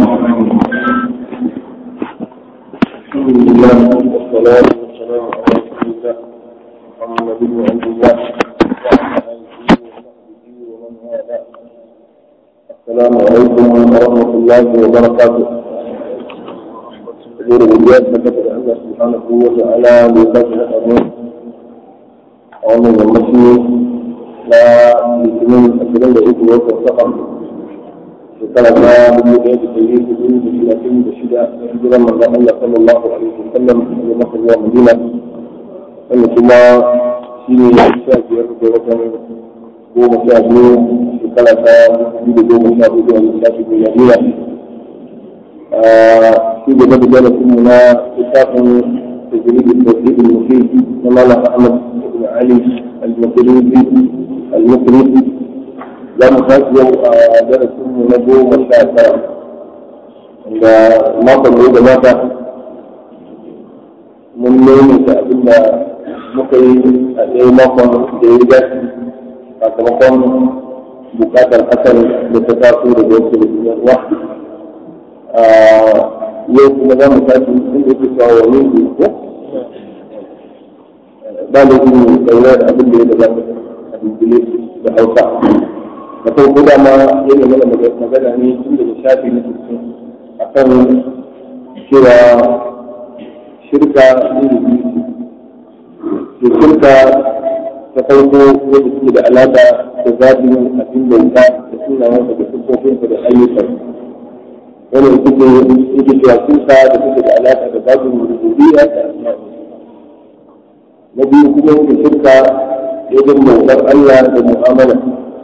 لله والصلاة والسلام على رسول الله محمد بن عبد الله وعلى آله وصحبه ومن والاه. السلام عليكم ورحمة الله وبركاته. برجال فكتب الله سبحانه وتعالى بفتح الأمور ومن المسلم لا يمكن أن يكون وصفا shekara ta 1936 da hijiran manzon Allah sallallahu alaihi wasallam daga Makka zuwa Madina, wanda kuma shi ne 15 ga watan 12 shekara ta 2014 a lissafin miliyariya. Shi da na bugana kuma na littafin tajribi tawhid al-mufid na Malam Ahmad ibn Ali al-Mukri za mu tashi yau a darasinmu na 19 da makon da ya gabata mun nuna abin da muka yi a ɗaya makon da ya dace sakamakon bukatar hakan da ta taso daga wasu da ruwa. Yau kuma za mu tashi inda yake cewa wani ko ba da yin ɗaurar abin da ya gabata a dunkule da hausa. da farko dama yana mana magana ne tun daga shafi na cikin a kan cewa shirka ilimi ce shirka ta farko wadda suke da alaƙa da zaɓin abin bauta da sunayensa da siffofinsa da ayyukan wani ita ce yake cewa shirka da suke da alaƙa da zaɓin rububiyya da asma'i. Na biyu kuma yake shirka wajen bautar Allah da mu'amala.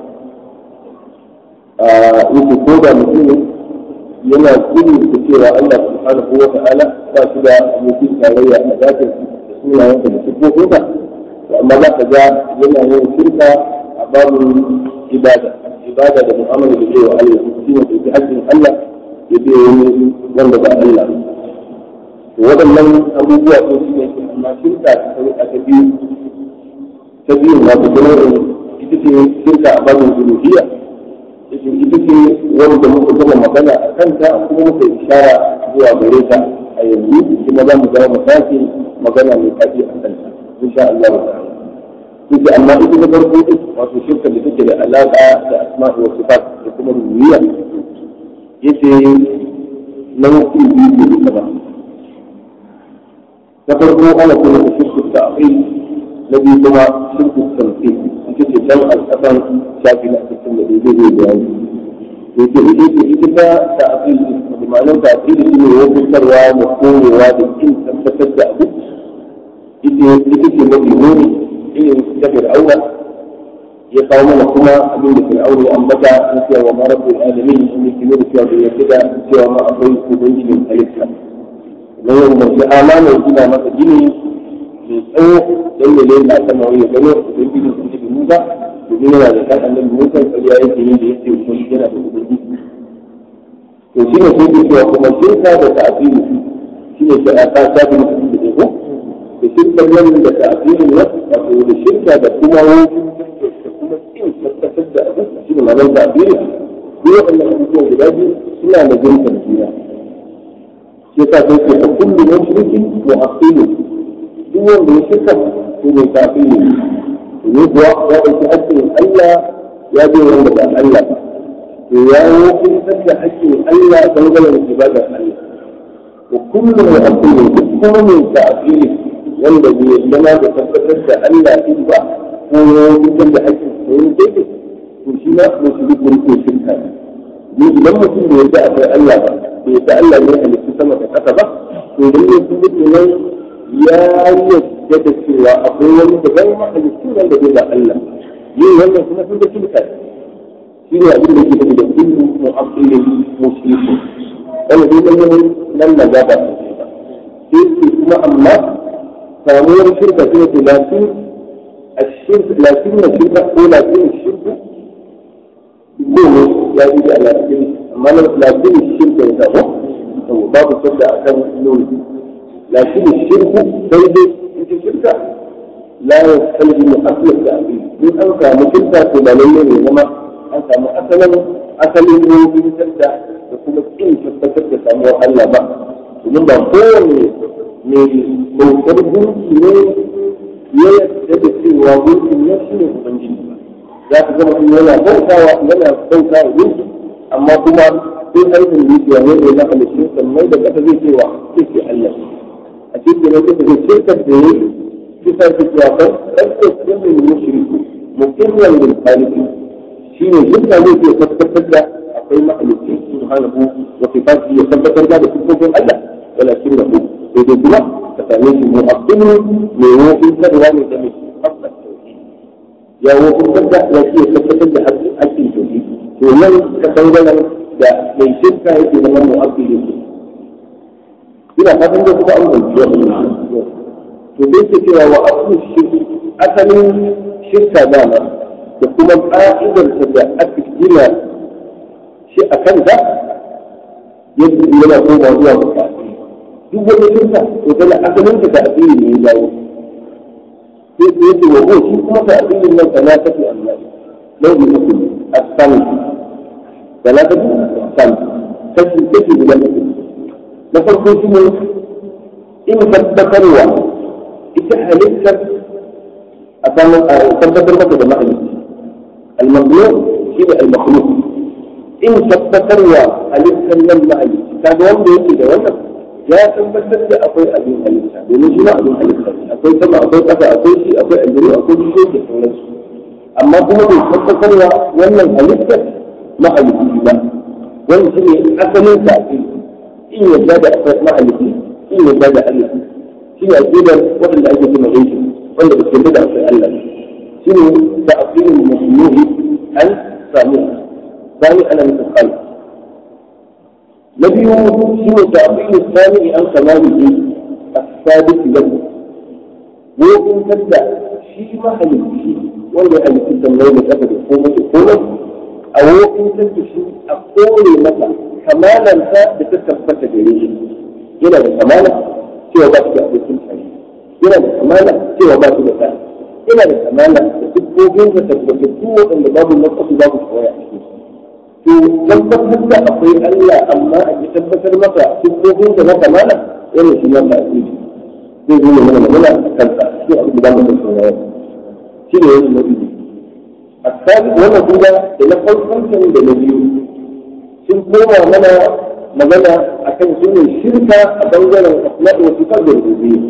Yake ko da mutum yana gudun da cewa Allah subhanahu wa ta'ala ba shi da abokin tarayya a zatin da sunayensa da sifofinsa, to amma za ka ga yana yin shirka a babin ibada da mu'amala da zai wa Allah, shi ne da hakkin Allah ya biya wani wanda ba Allah. To waɗannan abubuwa sun shi ne amma shirka ta biyu wato kuma ita ce shirka a babin uluhiyya. Ita ce wanda muka gama magana a kanta kuma muka ishara zuwa gare ta a yanzu kuma za mu zama mu sake magana mai kafi a kanta insha Allah ta'ala. Ita amma ita da farko wato shirka da take da alaƙa da asma'i wa sifat da kuma rububiyya yace nau'i biyu ne kuma. Na farko ana kuma shirku ta'qil, na biyu kuma shirku tamthil. Ita ce dan al-qasan shafi na cikin da zai bayani. Ita ta ta'qil da ma'anar ta'qil shi ne wajibarwa da korewa da kin tabbatar da abu. Ita ce mafi nuni irin ta Fir'auna ya kawo mana kuma abin da Fir'auna ya ambata na cewa ma rabbul alamin shi ne ke nuna cewa bai yarda da cewa ma akwai ubangijin halitta. Na yau da shi amana gina masa gini mai tsawo don ya lena sama wani gano ubangijin sun ce Musa domin yana da kan annabi Musa ƙarya yake yi da yake kuma yana da ubangiji. To shi ne sai ke cewa kuma shirka da ta'abiri shi ne ta shafi na cikin da ko da shirkar nan da ta'abirin nan wato da shirka da kuma wani da kuma kin tabbatar da abu shi ne ma'anar ta'abiri. Ko waɗannan abubuwan guda biyu suna da jinsin juna. Shi ta sai ke kullu mushrikin mu'aqqilun, duk wanda ya shirka to ne ta'abiri ne kuwa ya ɗauki haƙƙin Allah ya bai wanda ba Allah ba, to ya wofintar da haƙƙin Allah dangane da ibadar Allah. To kullum ya haƙƙin duk kuma mai ta'abiri wanda bai zama da tabbatar da Allah din ba ko ya wofintar da haƙƙin sa yin daidai, to shi ma musulmi ko shirka ne. Idan mutum bai yarda akwai Allah ba, bai yarda Allah ne halitta sama da ƙasa ba, to idan ya fi nan ya yadda da cewa akwai wani da bai mahalitti wanda bai da Allah, yin wannan kuma sun da shirka shi ne abin da ke da kullu mu'aqqilin mushrikin wanda dai nan na gaba sai kuma amma samuwar shirka ce ce lakin ashirk lakin shirka ko lakin shirku ko ya yi da lakin amma lakin shirka ya zama babu sabda akan nuni. لكن الشرك بيد الشركة لا يستلزم أصل التأويل. من أنت مشركة تباليه إنما أنت أصلا من تبدأ تقول إن تثبت samuwar Allah ba domin ba kowanne mai bautar gunki ne ya yarda da cewa gunkin ne shi ne ubangiji ba za ka zama yana bautawa gunki amma kuma sai aikin zuciya ne da na halittu sannan da kasa zai cewa sai ce Allah a cikin da kasa zai shirkar da ya yi bisa ta cewa ɗarɗe sirrin mushriku mu'imman bil khaliqi shi ne shirka zai iya tabbatar da akwai mahalicci subhanahu wa sifatihi ya tabbatar da sifofin Allah walakin lahu sai dai kuma ka same shi mu'abdilu mai wofin sarwa ne da mai haɓɓar tauhid ya wofin da ya iya tabbatar da haƙƙin tauhid to nan ka dangana da mai shirka yake zama mu'abbili ina fatan da kuma an zanci to dai ke cewa wa abu shirki asalin shirka dama da kuma ƙa'idarsa da aka gina shi a kanta yadda yana koma zuwa ga duk wani shirka to tana asalin ta ta'abiri ne ya dawo sai su yake wa ko shi kuma ta'abirin nan kana tafi Allah nau'i uku ne asali ثلاثة أقسام تجد بذلك نفرق اسمه إن تذكروا إتحلتك تذكر مكة مخلوق المخلوق شيء المخلوق إن تذكروا ألتك من مخلوق كان وانده يجي دوانا جاء تنبتك أقوي أبين ألتك ونجمع أبين ألتك أقوي سمع أقوي قفا أقوي شيء أقوي أجري أقوي شيء أما كما تذكروا وانا ألتك mahalicci ba wani shi ne asalin tafi in yadda da akwai mahalicci in yadda da Allah shi ne aƙidar waɗanda ake kuma yanki wanda ba su yadda da akwai Allah shi ne da aƙidar musulmi an sami ana nufin khalq na biyu shi ne da aƙidar sami an kamalihi as-sadiq lahu wokin tadda shi mahalicci wanda ya halitta sammai da ƙasa da komai a wokin tattu shi a kore masa kamalanta da ta tabbata gare shi yana da kamala cewa ba su da abokin tsari yana da kamala cewa ba su da tsari yana da kamala da siffofin da tabbatattu waɗanda babu na kasu babu kawai a cikin to tabbatar da akwai Allah amma a ji tabbatar masa siffofin da na kamala yana shi masa a cikin zai zo mana magana a kansa shi abin da za mu tattauna yau shi ne yana nau'i الثالث وانا كده لنقل خمسة من دليل سنقوم وانا مجانا عشان سنة الشركة أدوزنا الأسماء والصفات الربوبية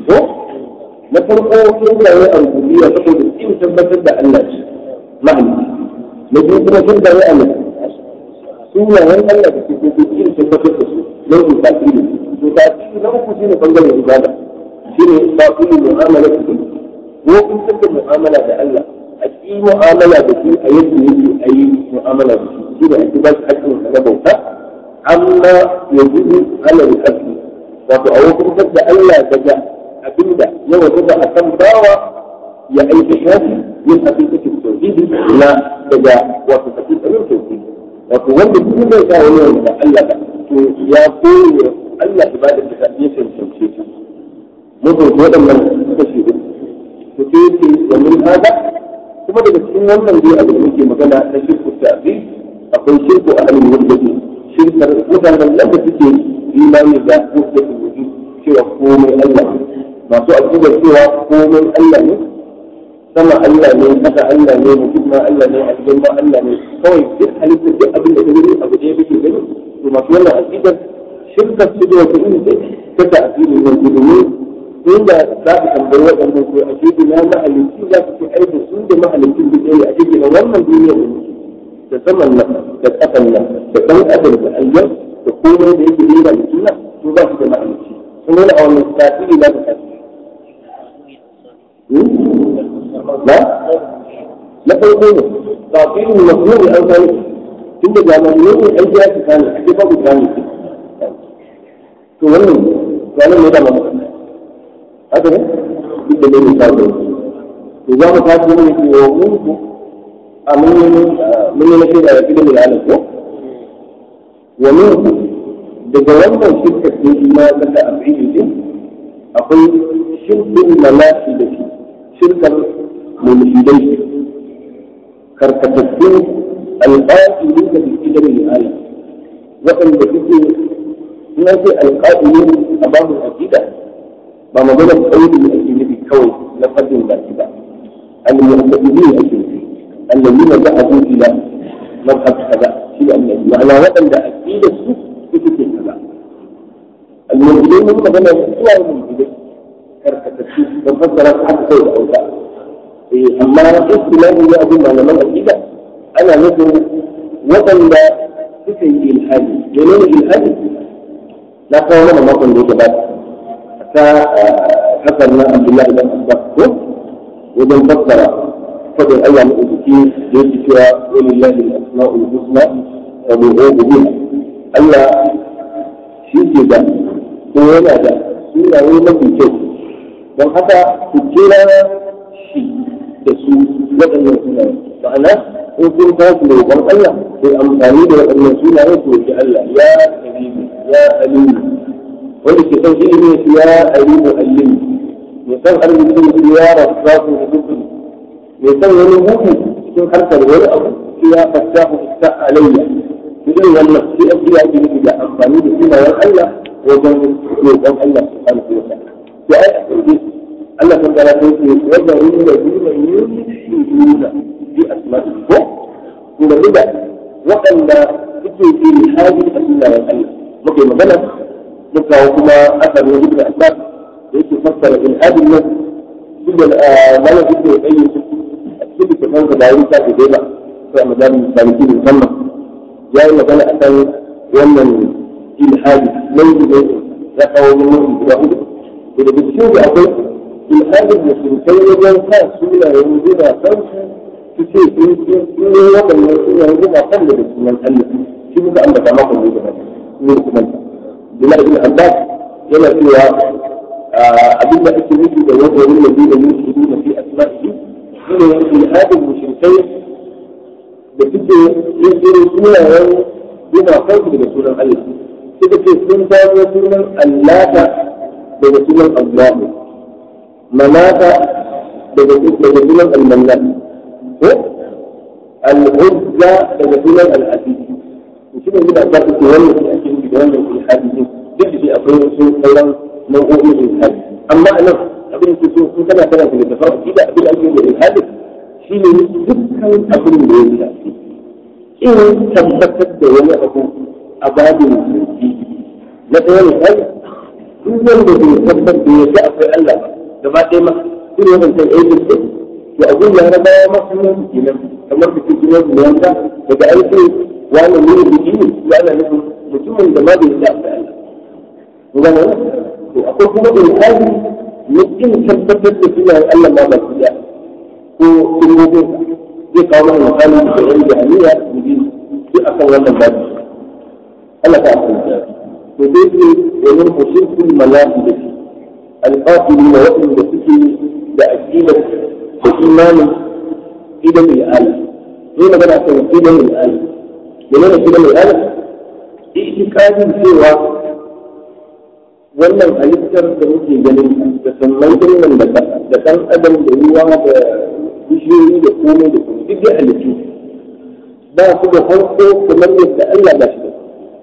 نفرقوا كده هي الربوبية تقول إن ثبتت الله معنى نجي كده كده هي أمر سنة هي الله تقول إن ثبتت لو تأكيد وتأكيد لو كنت فنجل العبادة شنو تأكيد المعاملة وكنت تكتب معاملة الله أي معاملة بشيء يجب أي معاملة بشيء كده اعتبار حكم النبوة عما يجب على الأكل وتعوض تبدأ ألا تجاه أبدا لو تبدأ أتنباوى يا أي شخص يبقى في التوحيد لا تجاه وتتكيد أمين التوحيد وتولد كل ما يقولون ألا يقول ألا عبادة تأميس التوحيد مدر هذا من التشهيد تكيد ومن هذا kuma daga cikin wannan dai abin da muke magana na shirku ta'zim akwai shirku ahlul wujud shirkar mutanen da suke imani da wujudul wujud cewa komai Allah masu aqida cewa komai Allah ne sama Allah ne kasa Allah ne mutum ma Allah ne aljanna Allah ne kawai duk halittar duk abin da kake abu da yake gani to masu wannan aqida shirkar su da wata irin ta ta'zim ne domin inda za ka tambayi waɗannan ko a cikin na mahalicci za ka ce ai da su da mahalicin da ke a cikin wannan duniyar da muke da saman nan da ƙasan nan da ɗan adam da ayyan da komai da yake rera da suna su ba su da mahalicci sun wani a wannan tasiri za ka tasiri na farko ne tasirin mafhumi an sani tun da jami'ai ne an ji ya ci sani a ke babu sani to wannan ranar ne da mamaka هذا بالدليل الثالث إذا ما كان من يومك من يشير على كده من العالم ومنه بجوانب الشركة ما بدأ أبعيد أقول شرك الملائكة شركة ملحدين كركتين الآن يريد بالكده من العالم وأن بكده in ake alƙa'ilu a babu aqida ba maganar ƙauli ne ake nufi kawai na fadin baki ba al-mu'taqidin ake nufi alladhina dhahadu ila madhhab kaza shi annabi ma'ana waɗanda aqida su suke kaza al-mu'taqidin mun magana suwa al-mu'taqidin karkatattu don fassara haka kai da auka amma istilahi ya abin malaman aqida ana nufin waɗanda suka yi ilhadi menene ilhadi na kawo mana makon da ya gabata ta hasar na Abdullahi ibn Abbas ko wajen fassara fadin Allah na ubuki da yake cewa walillahi al-asma'ul husna wa bi'uhu biha Allah shi ke da ko yana da sunaye mafi kyau don haka ku kira shi da su waɗannan sunaye ma'ana in kun tashi da roƙon Allah sai amfani da waɗannan sunaye ku roƙi Allah ya Habibu ya Alimu wanda ke son ilimi ya Alimu Alimu mai son arziki ya Rasafu da dukkan mai son wani hutu cikin harkar wani abu ya Fattahu ta alayya irin wannan sai an biya ki nufi da amfani da sunayen Allah wajen roƙon Allah subhanahu wa ta'ala to ai a ƙarfi Allah ta kara ta ce wajen yin da duna yushrikuna bi asma'i ko kuma da waɗanda suke ilhadi a sunayen Allah muke magana muka kuma asalin ibn Abbas da yake fassara ilhadin nan duk da malam ibn Qayyim a cikin kitabun da yayi ta da ba sai madan maliki musamman yayi magana akan wannan ilhadi laifi ne ya kawo mun guda uku da cikin da akwai ilhadin musulmai wajen sa sunayen gina kansu su ce sun yi waɗannan sunayen gina kan da sunan Allah shi muka ambata maka ne gaba ne kuma Bilal ibn Abbas yana cewa abinda ake nufi da wajen nabi da yusufu na fi asma'i shine ilhadin mushrikai da suke yin irin sunayen gina kansu daga sunan Allah suka ce sun gano sunan Allata daga sunan Allah مناتا بدون المنان العزة بدون العزيز وشنو هنا ذات تولي في أكيد بدون الحديث جد في أفراد سوء أيضا موضوع الحديث أما أنا أبين سوء كما كان في الاتفاق إذا أبين أبين الحديث شيء ذكر أبين الحديث إن ثبتت دولة أبو أباد الحديث لا تولي الحديث إن الذي ثبت بيشاء في الله gaba ɗaya ma shi ne wancan aikin su to abin ya raba ya masu yin su kenan kamar da ke gina su yanka daga aiki wani ne da jini ya ana nufin mutumin da ma bai sa a Allah gane to akwai kuma ilhadi na kin tabbatar da sunayen Allah ma ba su da ko sunnobin zai kawo mana misali da yan jahiliya da jini sai akan wannan babu Allah ta asanta to dai ce wani mushrikin malaikati القاتلين وإن بسكي بأكيدة بإيمان إدم الآلة هنا بدأ أن إدم الآلة لماذا إدم الآلة؟ إعتقاد سوى wannan halittar da muke ganin da sannan nan da kan adam da ruwa da bishiyoyi da komai da komai duk da halittu ba su da farko kamar yadda Allah ba shi da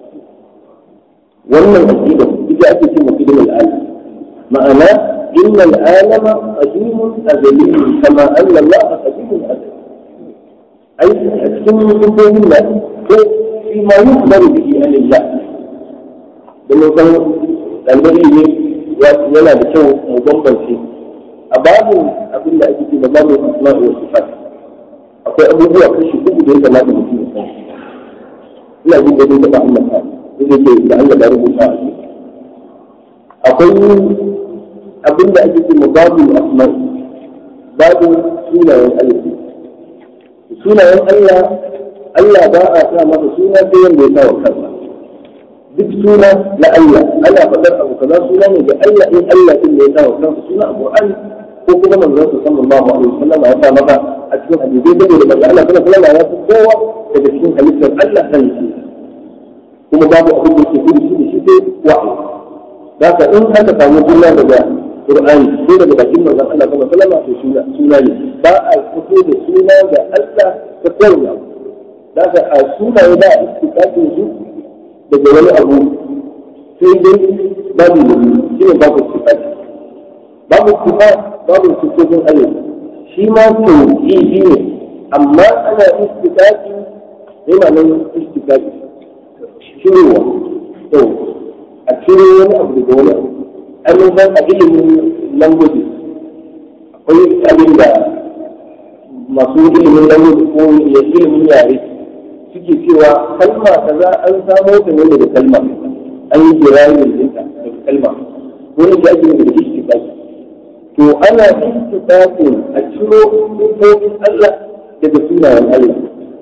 wannan aqida ita ake cewa aqidul alam معناه إن العالم قديم أزلي كما أن الله قديم أزلي أي أكثر من الله فيما يخبر به عن الله لأنه كان الذي ولا بشو مضمن فيه أبعد أقول لك في مضام الأسماء والصفات أقول أبو هو كشف كل ذلك ما تمثيل لا بد أن يتبع المكان إذا لعل بارد الآن أقول abinda ake ce babul asma'i babu sunayen Allah sunayen Allah ba a sa masa suna sai wanda ya sa wa kansa duk suna na Allah ana faɗar abu kaza suna ne da Allah in Allah din ne ya sa wa kansa suna a Qur'ani ko kuma manzon sallallahu alaihi wasallam ya sa maka a cikin hadisi da manzon Allah sallallahu alaihi wasallam ya fi kowa daga cikin halittar Allah kan shi kuma babu abin da yake gudu shi sai wa'i haka in aka samu suna daga Qur'ani ko daga bakin manzon Allah sallallahu alaihi wasallam to suna ne ba a fito da suna da Allah ta kowa da ka a suna da istiqaqin su daga wani abu sai dai babu ne shi ne babu sifati babu sifat babu sifofin Allah shi ma tauhidi ne amma ana istikaki ne ma nan istikaki shirowa to a ciro wani abu daga wani abu an yi san a ilimin language akwai abin da masu ilimin language ko ilimin yare suke cewa kalma kaza an samo ta ne daga kalma an yi jirayin ɗinta daga kalma wani da ake daga istikaki to ana istikakin a ciro sifofin Allah daga sunayen Allah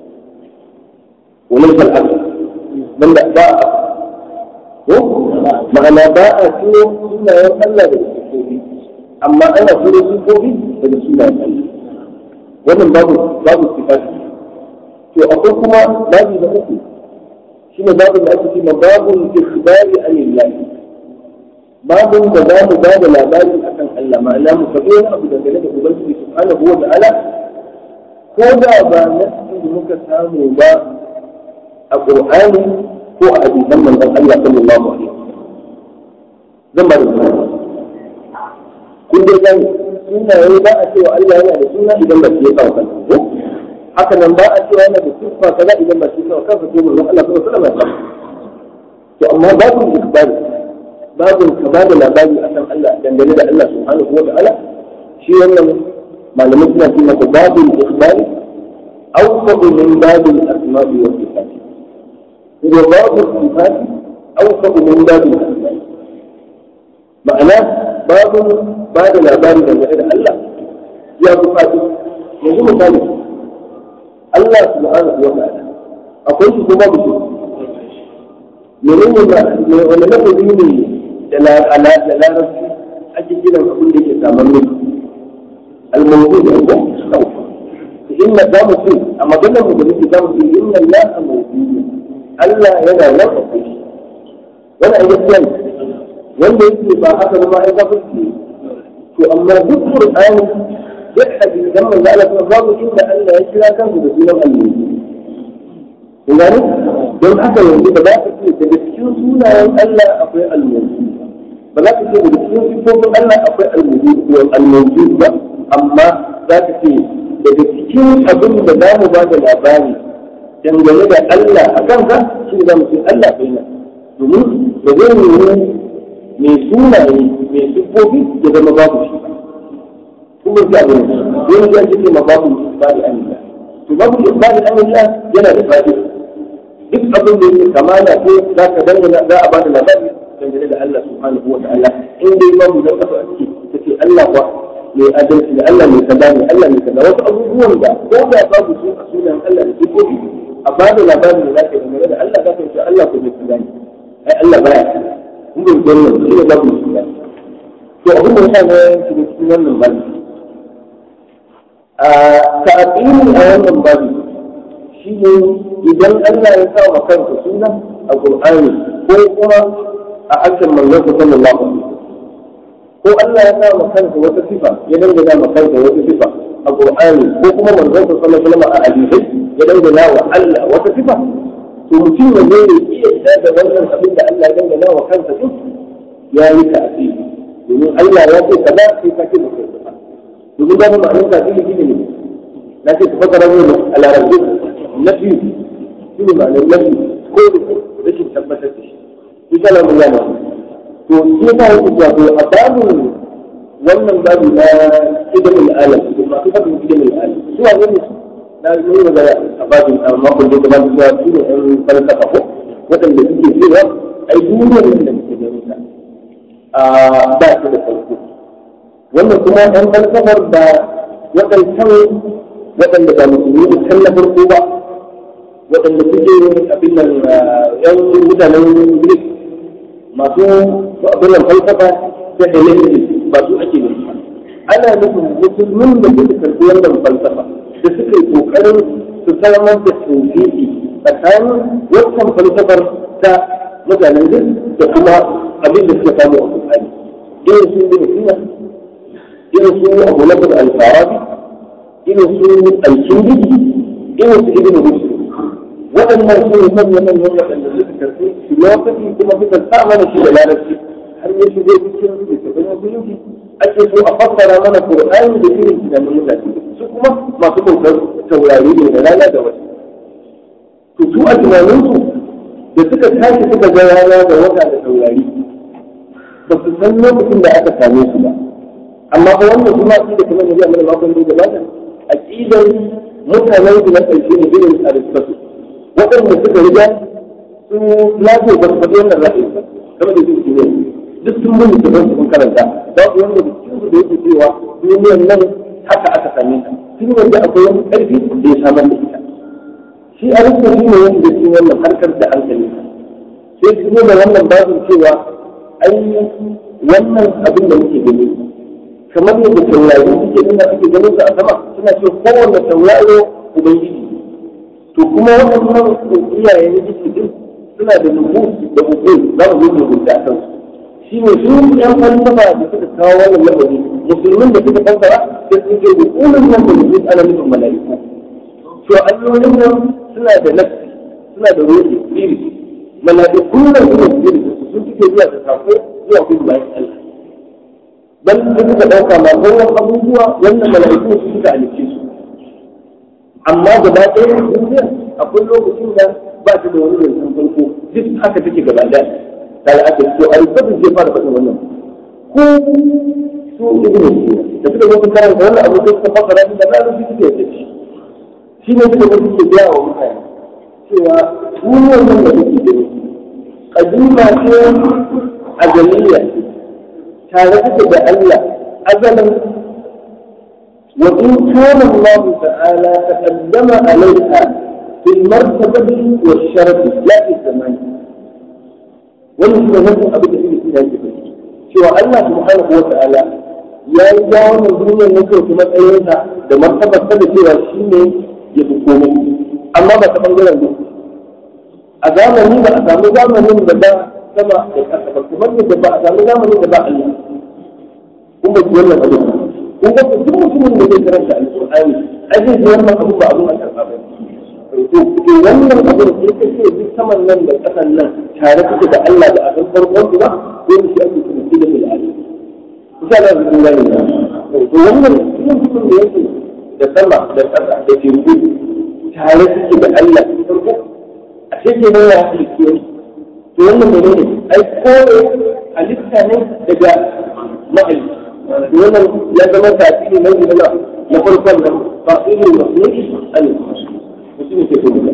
wani kal'adu nan da ba a ko ma'ana ba a ciro sunayen Allah daga sifofi amma ana ciro sifofi daga sunayen Allah wannan babu sifati to akwai kuma babu na uku shine babu da ake cewa babu ikhbari anillah babun da za mu ba da labari akan Allah ma'ana mu faɗi wani abu dangane da Ubangiji subhanahu wa ta'ala ko da ba nasi da muka samu ba a Qur'ani ko a hadisan manzon Allah sallallahu alaihi wasallam zan ba da misali kun dai gani suna yayi ba a cewa Allah yana da suna idan ba shi ya kawo kansa ko haka nan ba a cewa yana da sifa kaza idan ba shi ya kawo kansa ko manzon Allah sallallahu alaihi wasallam to amma babu ikbari babu ka ba da labari akan Allah dangane da Allah subhanahu wa ta'ala shi wannan malamai suna cewa ko babu ikhbari aw fadu min babu al-asma'i wa sifat ko babu sifat aw fadu min babu al-asma'i ma'ana babu ba da labari dangane da Allah ya bukatu yanzu misali Allah subhanahu wa ta'ala akwai shi kuma babu menene ne wani lafazi ne da larabci ake kiran abin da ke samar ne al-mawdu da ko inna da mutum a maganar mu da muke da mutum inna la mawdu Allah yana nan akwai shi wani ayyakan wanda yake ba haka ba ai ga fuski to amma duk Qur'ani ya hadisi dan manzo Allah babu inda Allah ya kira kansa da sunan Allah gani don haka yanzu ba za ka ce daga cikin sunayen Allah akwai al-mawdu ba za ka ce daga cikin sifofin Allah akwai al-mawdu ba amma za ka ce daga cikin abin da za mu ba da labari dangane da Allah a kanka shi za mu ce Allah bai nan domin da zai nuna mai sunaye mai sifofi da zama babu shi kuma ta abin wani ya ce ma babu isbari anillah to babu isbari anillah yana da fadi duk abin da yake kamala ko za ka dangana za a ba da labari dangane da Allah subhanahu wa ta'ala in dai babu da kafa a ciki kace Allah ba mai adalci da Allah mai kaza ne Allah mai kaza wasu abubuwan da ko da babu su a sunan Allah da sifofi a ba da labarin da za ka dangane da Allah za ka ce Allah ko mai kaza ne ai Allah baya kun ga wannan shi ne babu su ne to abin da yasa ne cikin wannan babu ta'aqili a wannan babu shi ne idan Allah ya sa wa kansa suna a Qur'ani ko kuma a harshen manzon sallallahu alaihi wasallam ko Allah ya sa wa kansa wata sifa ya dangana wa kansa wata sifa a Qur'ani ko kuma manzon sallallahu alaihi wasallam a hadisi ya dangana wa Allah wata sifa to mutum ne zai iya da wannan abin da Allah ya dangana wa kansa duk ya yi ta'aqili domin Allah ya ce kaza sai ka ce ba kai ba domin da ma'anar ta'aqili shine ne na ce fakara ne a larabci nafi shi ne ma'anar nafi ko rashin tabbatar da shi ita na mun yana to shi ta yi wato a babu wannan babu na ilimin alam masu fadin ilimin alam su wa ne na yi magana a babin makon da kuma su su ne ɗan falsafa ko waɗanda suke cewa ai duniyar nan da muke ganin ta ba su da farko wannan kuma ɗan falsafar da waɗancan waɗanda ba musulmi da can na farko ba waɗanda suke abin nan yan mutanen Greek masu abin nan falsafa ta Hellenistic ba su ake nufi ana nufin musulmin da suka karɓi wannan falsafa da suka yi ƙoƙarin su samar da tauhidi tsakanin wannan falsafar ta mutanen Greek da kuma abin da suka samu a Qur'ani irin su Ibn Sina irin su Abu Nasr al-Farabi irin su al-Kindi irin su Ibn Rushd waɗannan su ne manyan waɗanda suka karɓi filosofi kuma suka sa mana shi da larabci har ya shigo cikin littattafan musulunci ake so a fassara mana Qur'ani da irin tunanin mutane su kuma masu bautar taurari ne da rana da wata to su a tunaninsu da suka tashi suka ga rana da wata da taurari ba su san lokacin da aka same su ba amma ba wannan kuma shi da kamar yadda mana makon da gabata aqidar mutanen su na ƙarshe ne irin Aristotle waɗanda suka riga su lafiya ba su faɗi wannan ra'ayi ba kamar da suke ne duk sun mun da ban sun karanta babu wanda da cikin da yake cewa duniyar nan haka aka same ta tun wanda akwai wani ƙarfi da ya samar da ita shi a rikin shi ne wanda da cikin wannan harkar da hankali sai su da wannan babin cewa ai wannan abin da muke gani kamar yadda taurari suke nuna ake ganin su a sama suna ce kowanne tauraro ubangiji to kuma waɗannan iyayen jiki suna da nufu da uku za mu zo mu rubuta a kansu shi ne su yan falsafa da suka kawo wannan lamari musulmin da suka fassara sai sun ce ukulun nan da mutum ana nufin mala'iku to allolin nan suna da nafsi suna da ruhi spirit mala'iku nan suna spirit sun suke zuwa da sako zuwa gudu bayan Allah dan su suka dauka ma wannan abubuwa wannan mala'iku su suka halicce su amma gaba ɗaya duniya akwai lokacin da ba ta da wani rancen farko duk haka take gaba ɗaya da aka so a rubutun zai fara faɗin wannan ko su ibn da suka zo sun karanta wannan abu sai suka fassara shi da larabci suke yadda shi ne suka zo suke biya wa mutane cewa duniyar nan da suke gani kadima ce azaliya tare take da Allah azalan وإن كان الله تعالى تقدم عليها في المرتبة والشرف لا في الزمان wannan shi ne nan abin da shi ne yake faɗi cewa Allah subhanahu wa ta'ala ya yi ja wannan duniyar ne kawai matsayinsa da martabar da cewa shi ne ya fi komai amma ba ta bangaren ne a zamani ba a samu zamanin da ba sama da ƙasa ba kuma da ba a samu zamanin da ba Allah kun ba wannan abin kun ga duk mutumin da zai karanta alƙur'ani ai zai ji wannan abu ba abin a karɓa ba to wannan abin da yake ce duk saman nan da ƙasan nan tare take da Allah da abin farkon ba ko shi ake kuma shi da bilali kusa da zuwa ne to wannan mutum da yake da sama da ƙasa da teku tare take da Allah da farko a cikin ne ya halitta to wannan menene ai kore halitta ne daga ma'aikata wannan ya zama tasiri na gina na farkon nan fasiri masnuni al-masu mutum ke kuma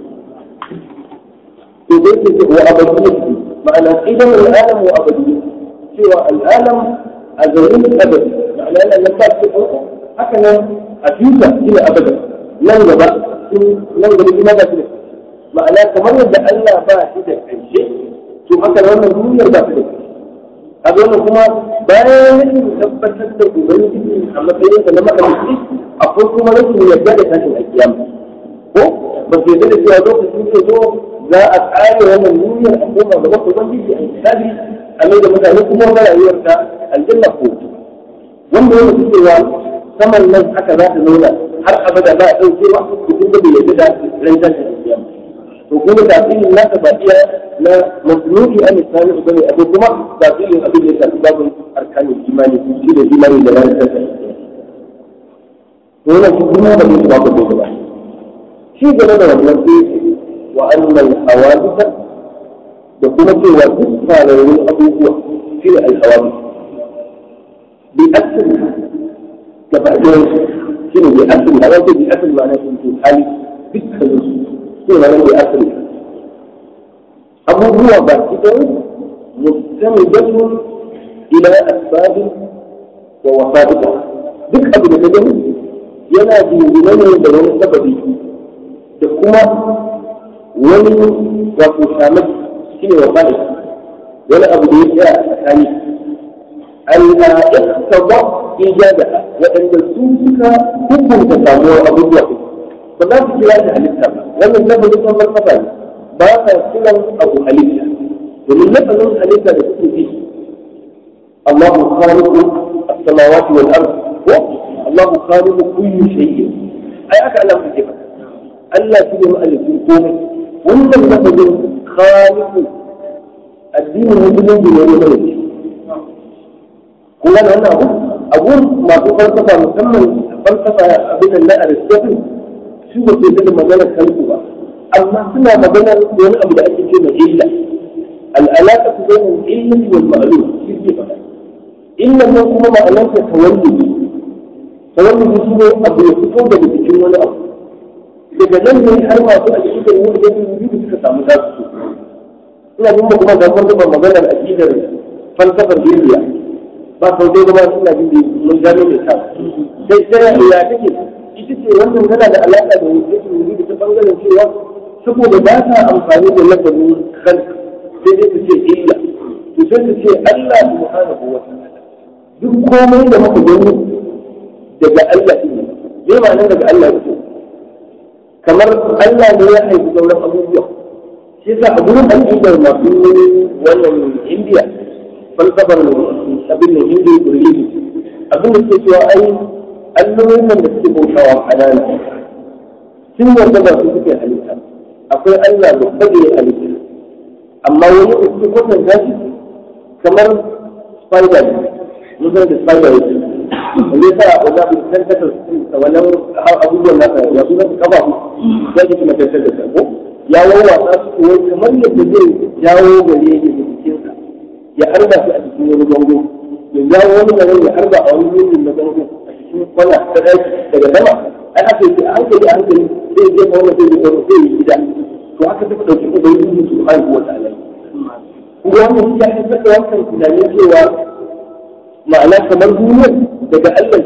to dai ke wa abadiyya ma'ana idan al'alam wa abadiyya cewa al'alam a zaurin abad ma'ana yana nan ba su farko haka nan a tuta shine abada nan gaba kuma ba shi ma'ana kamar yadda Allah ba shi da ƙarshe to haka wannan duniyar ba shi da a wannan kuma bayan rashin tabbatar da ubangiji a matsayin sa na makamashi akwai kuma rashin yarda da tashin alkiyama ko ba su yarda da cewa lokacin zai zo za a tsare wannan duniyar a koma gaba ko ubangiji a hisabi a mai da mutane kuma ga rayuwar ta aljanna ko wanda yana cewa saman nan haka za ta zauna har abada ba a ɗaukewa ko kun ga bai yarda da ran tashin alkiyama to kuma tafsirin nasa ba iya na masnu'i an misali ba ne akwai kuma tafsirin abin da ya shafi babin arkanin imani shi da imani da ranar tashin to wannan kuma ba zai ba ku ba shi gaba da wannan sai wa annal hawadith da kuma cewa duk fararrun abubuwa shi ne al-hawadith bi asli gaba da shi ne bi asli hawadith bi asli ma'ana shi hali dukkan su ne da asali abubuwa ba su da mustamidatun ila asbabi wa wasabita duk abu da ta gani yana dingina ne da wani sababi da kuma wani wato shamaki shi ne wasabi wani abu da ya tsaya a tsakani al-iqtada ijada waɗanda su suka hukunta samuwar abubuwa ba za su kira shi halitta ba wannan lafazin kan falsafa ne ba sa kiran abu halitta domin lafazin halitta da suke ji Allahu khaliqu as-samawati wal ard ko Allahu khaliqu kulli shay'in ai aka Allah kuke ba Allah shi ne ma'alikin komai wannan lafazin khaliqu addinin musulunci ne mai shi kuma wannan abu masu falsafa musamman falsafa abin da na Aristotle su ba su da maganar kalku ba amma suna maganar wani abu da ake ce mai illa al'alaka su zai mai illati wal ma'lum shi ke faɗa illa nan kuma ma'anarsa tawallubi shi ne abu ya fito daga cikin wani abu daga nan ne har masu a cikin wani da suka samu za su ina jin kuma ga falsafa maganar aqidar falsafar Indiya ba sau dai gaba suna jin da mun gano mai ta sai ya take ita ce wannan tana da alaƙa da wani da ta bangaren cewa saboda ba ta amfani da lafazin khalq sai dai ta ce illa to sai ta ce Allah subhanahu wa ta'ala duk komai da muka gani daga Allah ne me ma'anar daga Allah ne kamar Allah ne ya haifi sauran abubuwa shi yasa a gurin aqidar masu wannan Indiya falsafar abin da Hindu Burmese abin da ke cewa ai allolin nan da suke bautawa halala sun yarda ba su suke halitta akwai Allah da kaje halitta amma wani da suke kwatanta shi kamar spider mun san da spider yake wanda yasa wanda bin tantar da wannan abubuwan nasa ya su zaka kafa ya ji kuma tantar da ko ya wawwatsa su wai kamar yadda zai jawo gare shi da jikinsa ya harba shi a cikin wani bango ya jawo wani gare ya harba a wani yankin na bango kwana ta daji daga sama ai haka yake a hankali sai ya jefa wannan sai ya sai ya gida to haka take dauki ubangiji subhanahu wa ta'ala kuma wannan shi ya haifar da wannan tunanin cewa ma'ana kamar duniya daga Allah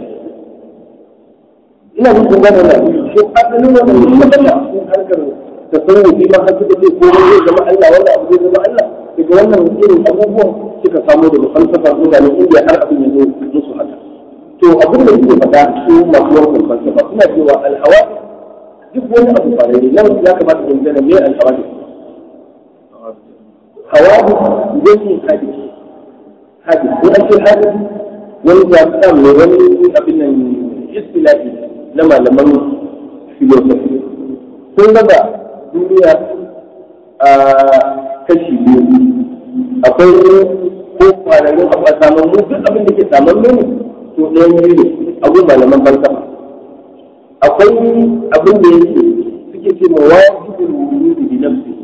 ina mun gane wannan shi asalin wannan shi magana cikin harkar tasawufi ma har suka ce komai zai zama Allah wanda abu zai zama Allah daga wannan irin abubuwan suka samu daga falsafa mutanen Indiya har abin ya zo musu haka to abin da suke faɗa su masu wankan falsafa suna cewa alhawa duk wani abu farare nan ya kamata da gane me alhawa hawa zai yi hadisi ko an ce hadisi wani jami'an ne wani abin nan istilahi na malaman filosofi sun raba duniya a kashi biyu akwai ko fararen abu a saman mu duk abin da ke saman mu to ɗayan biyu ne abin malaman falsafa akwai abin da yake suke ce ma wajibul wujudi bi nafsi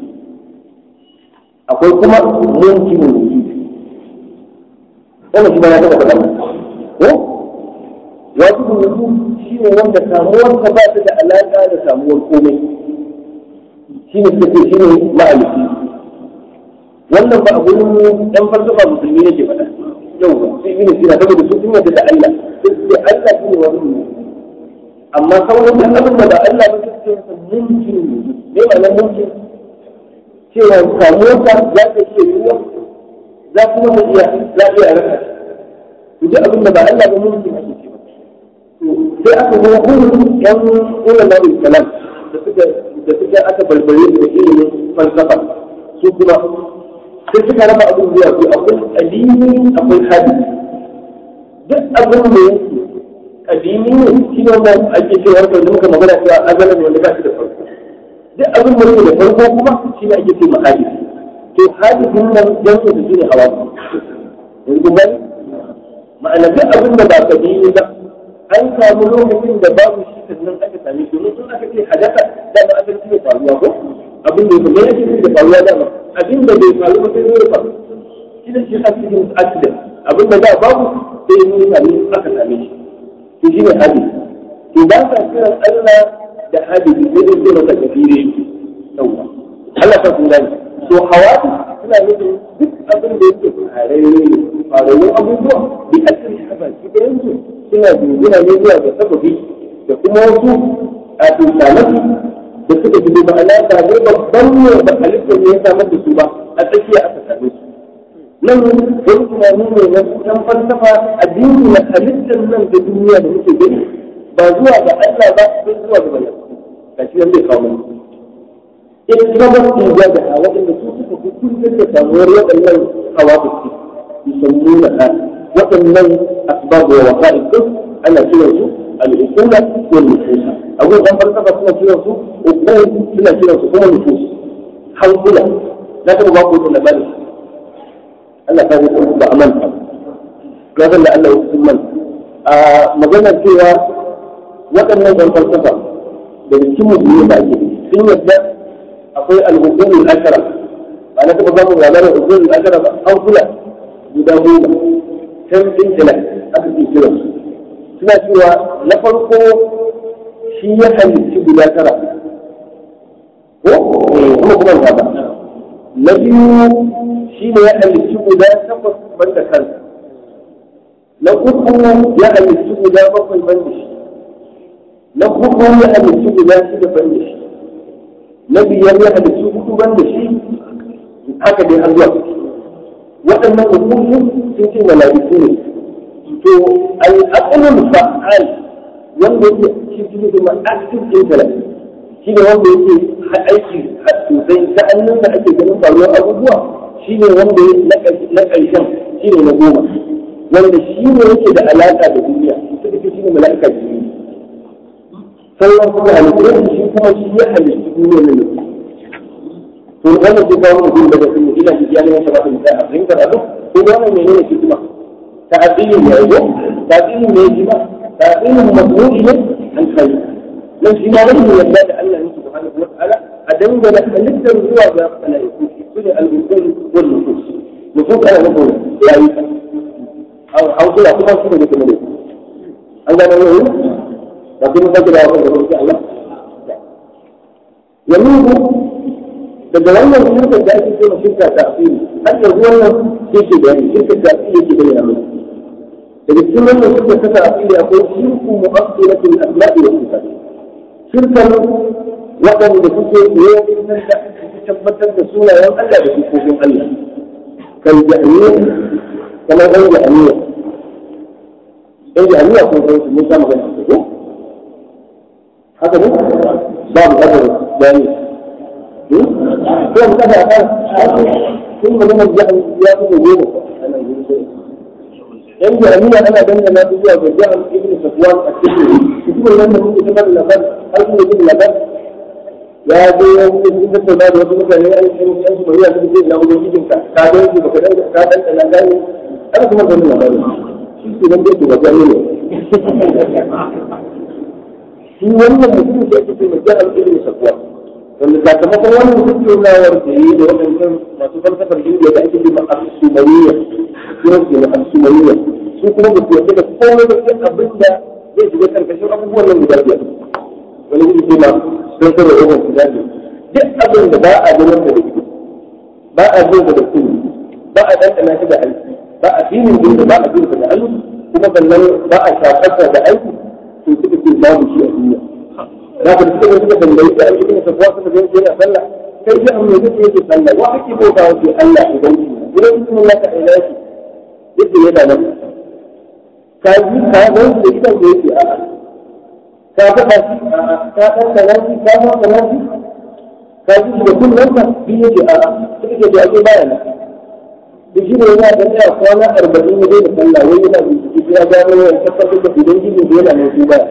akwai kuma mumkinul wujudi wannan shi ba ya taɓa faɗa ko wajibul wujudi shine wanda samuwar ka ba ta da alaƙa da samuwar komai shine suka ce shine ma'alifi wannan ba abun ɗan falsafa musulmi ne ke faɗa yau sai ibn sina saboda su sun yarda da Allah sai su ce Allah shine wani amma sauran da abin da ba Allah ba su ce mumkin ne ma'anar mumkin cewa samuwarsa za ta iya yiwuwa za kuma ta iya za ta iya rasa duk abin da ba Allah ba mumkin ake ce sai aka zo gurin yan ulama kalam da suka aka balbare da ilimin falsafa su kuma sai suka raba abin zuwa biyu akwai kadimi akwai hadisi duk abin da yake kadimi ne shi ne wanda ake cewa da muka magana cewa azalan wanda ba shi da farko duk abin da yake da farko kuma shi ne ake cewa hadisi to hadisin nan yanzu da shi ne hawa yanzu ba ma'ana duk abin da ba kadimi ba an samu lokacin da babu shi sannan aka same shi domin sun aka ce hadasa da ba aka ce faruwa ko abin da ya yake da faruwa da abin da bai faru ba sai ya faru shi da shi accident abin da da babu sai ya same aka same shi to shi ne hadisi to ba ka kiran Allah da hadisi sai dai sai maka kafire yawa Allah ta kun gani to hawadi suna nufin duk abin da yake fararrun abubuwa bi asali haba shi da yanzu suna dingina ne zuwa ga sababi da kuma wasu a tsanaki da suka fi ma'ana ba ne babban ne ba halittar ne ya samar da su ba a tsakiya aka same su nan wani tunani ne na kusan falsafa addini na halittar nan da duniya da muke gani ba zuwa ga Allah ba sai zuwa ga bayan ga shi zai kawo mana ita kuma ba su yi da waɗanda su suka hukuntar da samuwar waɗannan hawa da su musammuna waɗannan asbab wa wasa'id ana kiran su al-usula wal nufusa akwai ɗan falsafa suna kiran su uku suna kiran su kuma nufus hankula na taɓa ba ku da labarin Allah ta yi ba a manta na san da Allah ya sun manta a maganar cewa waɗannan ɗan falsafa da cikin musulmi da ake sun yadda akwai al-uqul al-ashara ba na taɓa samun labarin uqul al-ashara ba hankula guda goma kan intellect aka ce kiran su suna cewa na farko shi ya halitti guda tara ko kuma ta ba na biyu shi ne ya halitti guda takwas banda kansa na uku ya halitti guda bakwai banda shi na hudu ya halitti guda shida banda shi na biyar ya halitti hudu banda shi haka dai har zuwa waɗannan hukumu sun ce mala'iku ne to al-aqlul fa'al wanda yake shi ne kuma active intellect shi ne wanda yake aiki sosai ta hannun da ake ganin faruwar abubuwa shi ne wanda na ƙarshen shi ne na goma wanda shi ne yake da alaƙa da duniya suka ce shi ne mala'ika jini sauran kuma halittu shi kuma shi ya halittu duniya na nufi to wannan sai kawo mutum daga sun ina shi ya ne masa ba a fahimtar abu ko wannan menene shi kuma ta'adilin ya yi ta'adilin ne shi ba ta'adilin mas'uli ne an kai nan shi ma rashin yarda da Allah ne subhanahu wa ta'ala a dangana halittar zuwa ga malaiku su ne al-usul wal nufus nufus ana nufin yayi hausula kuma su ne da kuma an gano ne da kuma kaga da wannan da Allah yanzu daga wannan shirkar da ake cewa shirka ta asiri har yanzu wannan yake da shirkar ta asiri yake da yana daga cikin wannan shirkar ta asiri akwai shirku mu'assilatul asma'i wa sifat shirkar waɗanda suke koyon da tabbatar da sunayen Allah da sifofin Allah kan jahiliya kamar ɗan jahiliya ɗan jahiliya kun san su mun sa magana ko haka ne babu ƙasar jahiliya ko mu kada ka kun magana ya fi gobe yan jami'a ana dangana su zuwa ga jihar ibn safwan a cikin kuma nan da muke tabbata labar har kuma yake labar ya je ya yi tattauna da wasu mutane an yi yan su bariya su ce na wajen gidinka ka dan shi baka dan ka dan kana gani ana kuma ganin labarin shi ke nan da ke wajen ne shi wannan mutum da ake cewa jihar ibn safwan wanda sakamakon wannan tattaunawar da yi da waɗannan masu falsafar indiya da ake cewa as-sumariyya as-sumariyya su kuma ba su yarda da komai da sai abin da zai shiga karkashin abubuwan nan guda biyar wani gudu ce ma don saboda yawan su zaɓi duk abin da ba a ganin da ido ba a jin da kuni ba a ɗanɗana shi da aiki ba a filin jin da ba a jin da aiki kuma sannan ba a shafarsa da aiki to suka ce babu shi a duniya za ka suka suka tambayi da aiki ne sabuwa suka zai yana sallah kai ji amma yake yake sallah wa ake bauta wa ke Allah idan shi idan mutum ya ka ina shi yake yana nan ka ji ka ga da idan da yake a'a ka faɗa shi a'a ka ɗan da lafi ka ma da lafi ka ji da kullum ka bi yake a'a suka ce da ake bayana da shi ne yana da tsaya kwana 40 ya daina sallah wai yana bincike ya gano ya tabbatar da idan jini da yana mai baya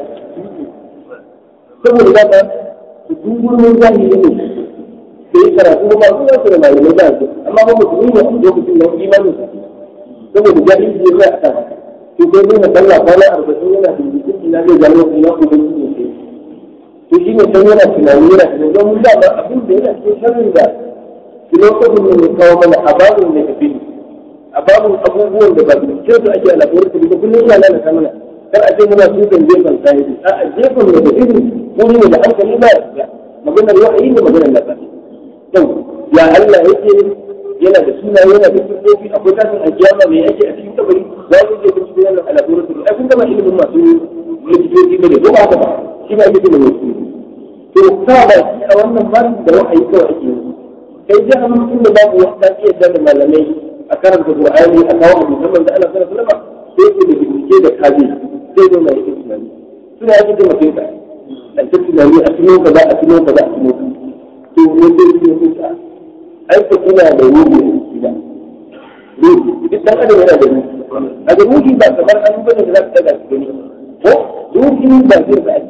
saboda da ka dungurin zahiri ne da ya karatu ba su wasu da malamai da su amma ba mutum ne a lokacin da imanin saboda jahili ne a kan to sai ne na sallah kwana 40 yana bincike ina zai gano ina ko ban ne sai to shi ne san yana tunani yana tunani don mun da ba abin da yana cikin sharrin da filosofin ne mai kawo mana a babin da tafi a babin abubuwan da ba bincike su ake alaƙar su da kullum yana lalata mana kar a ce muna sukan gefen sahibi a gefen da da iri wuri ne da hankali ba ya maganar wa'ayi ne maganar lafiya to ya Allah yake yana da suna yana da sifofi akwai tashin alkiyama mai yake a cikin kabari za mu je bincike yana alaƙar su ai kun gama ilimin masu likitoci ne ko ba haka ba shi ne ake da wasu to ka ba a wannan ba da wa'ayi kawai ake yi kai ji amma tun da babu wata iya da malamai a karanta Qur'ani a kawo musamman da Allah sallallahu alaihi wasallam sai ku da bincike da kaji sai zo mai tunani suna yake da mutum ka dan tunani a tuno kaza a tuno kaza a tuno to ne sai ku ta ai ku kina da ruhi kida ruhi duk dan adam yana da ruhi a da ruhi ba kamar an bane da zaka daga gani ko ruhi ba zai ba ake ruhi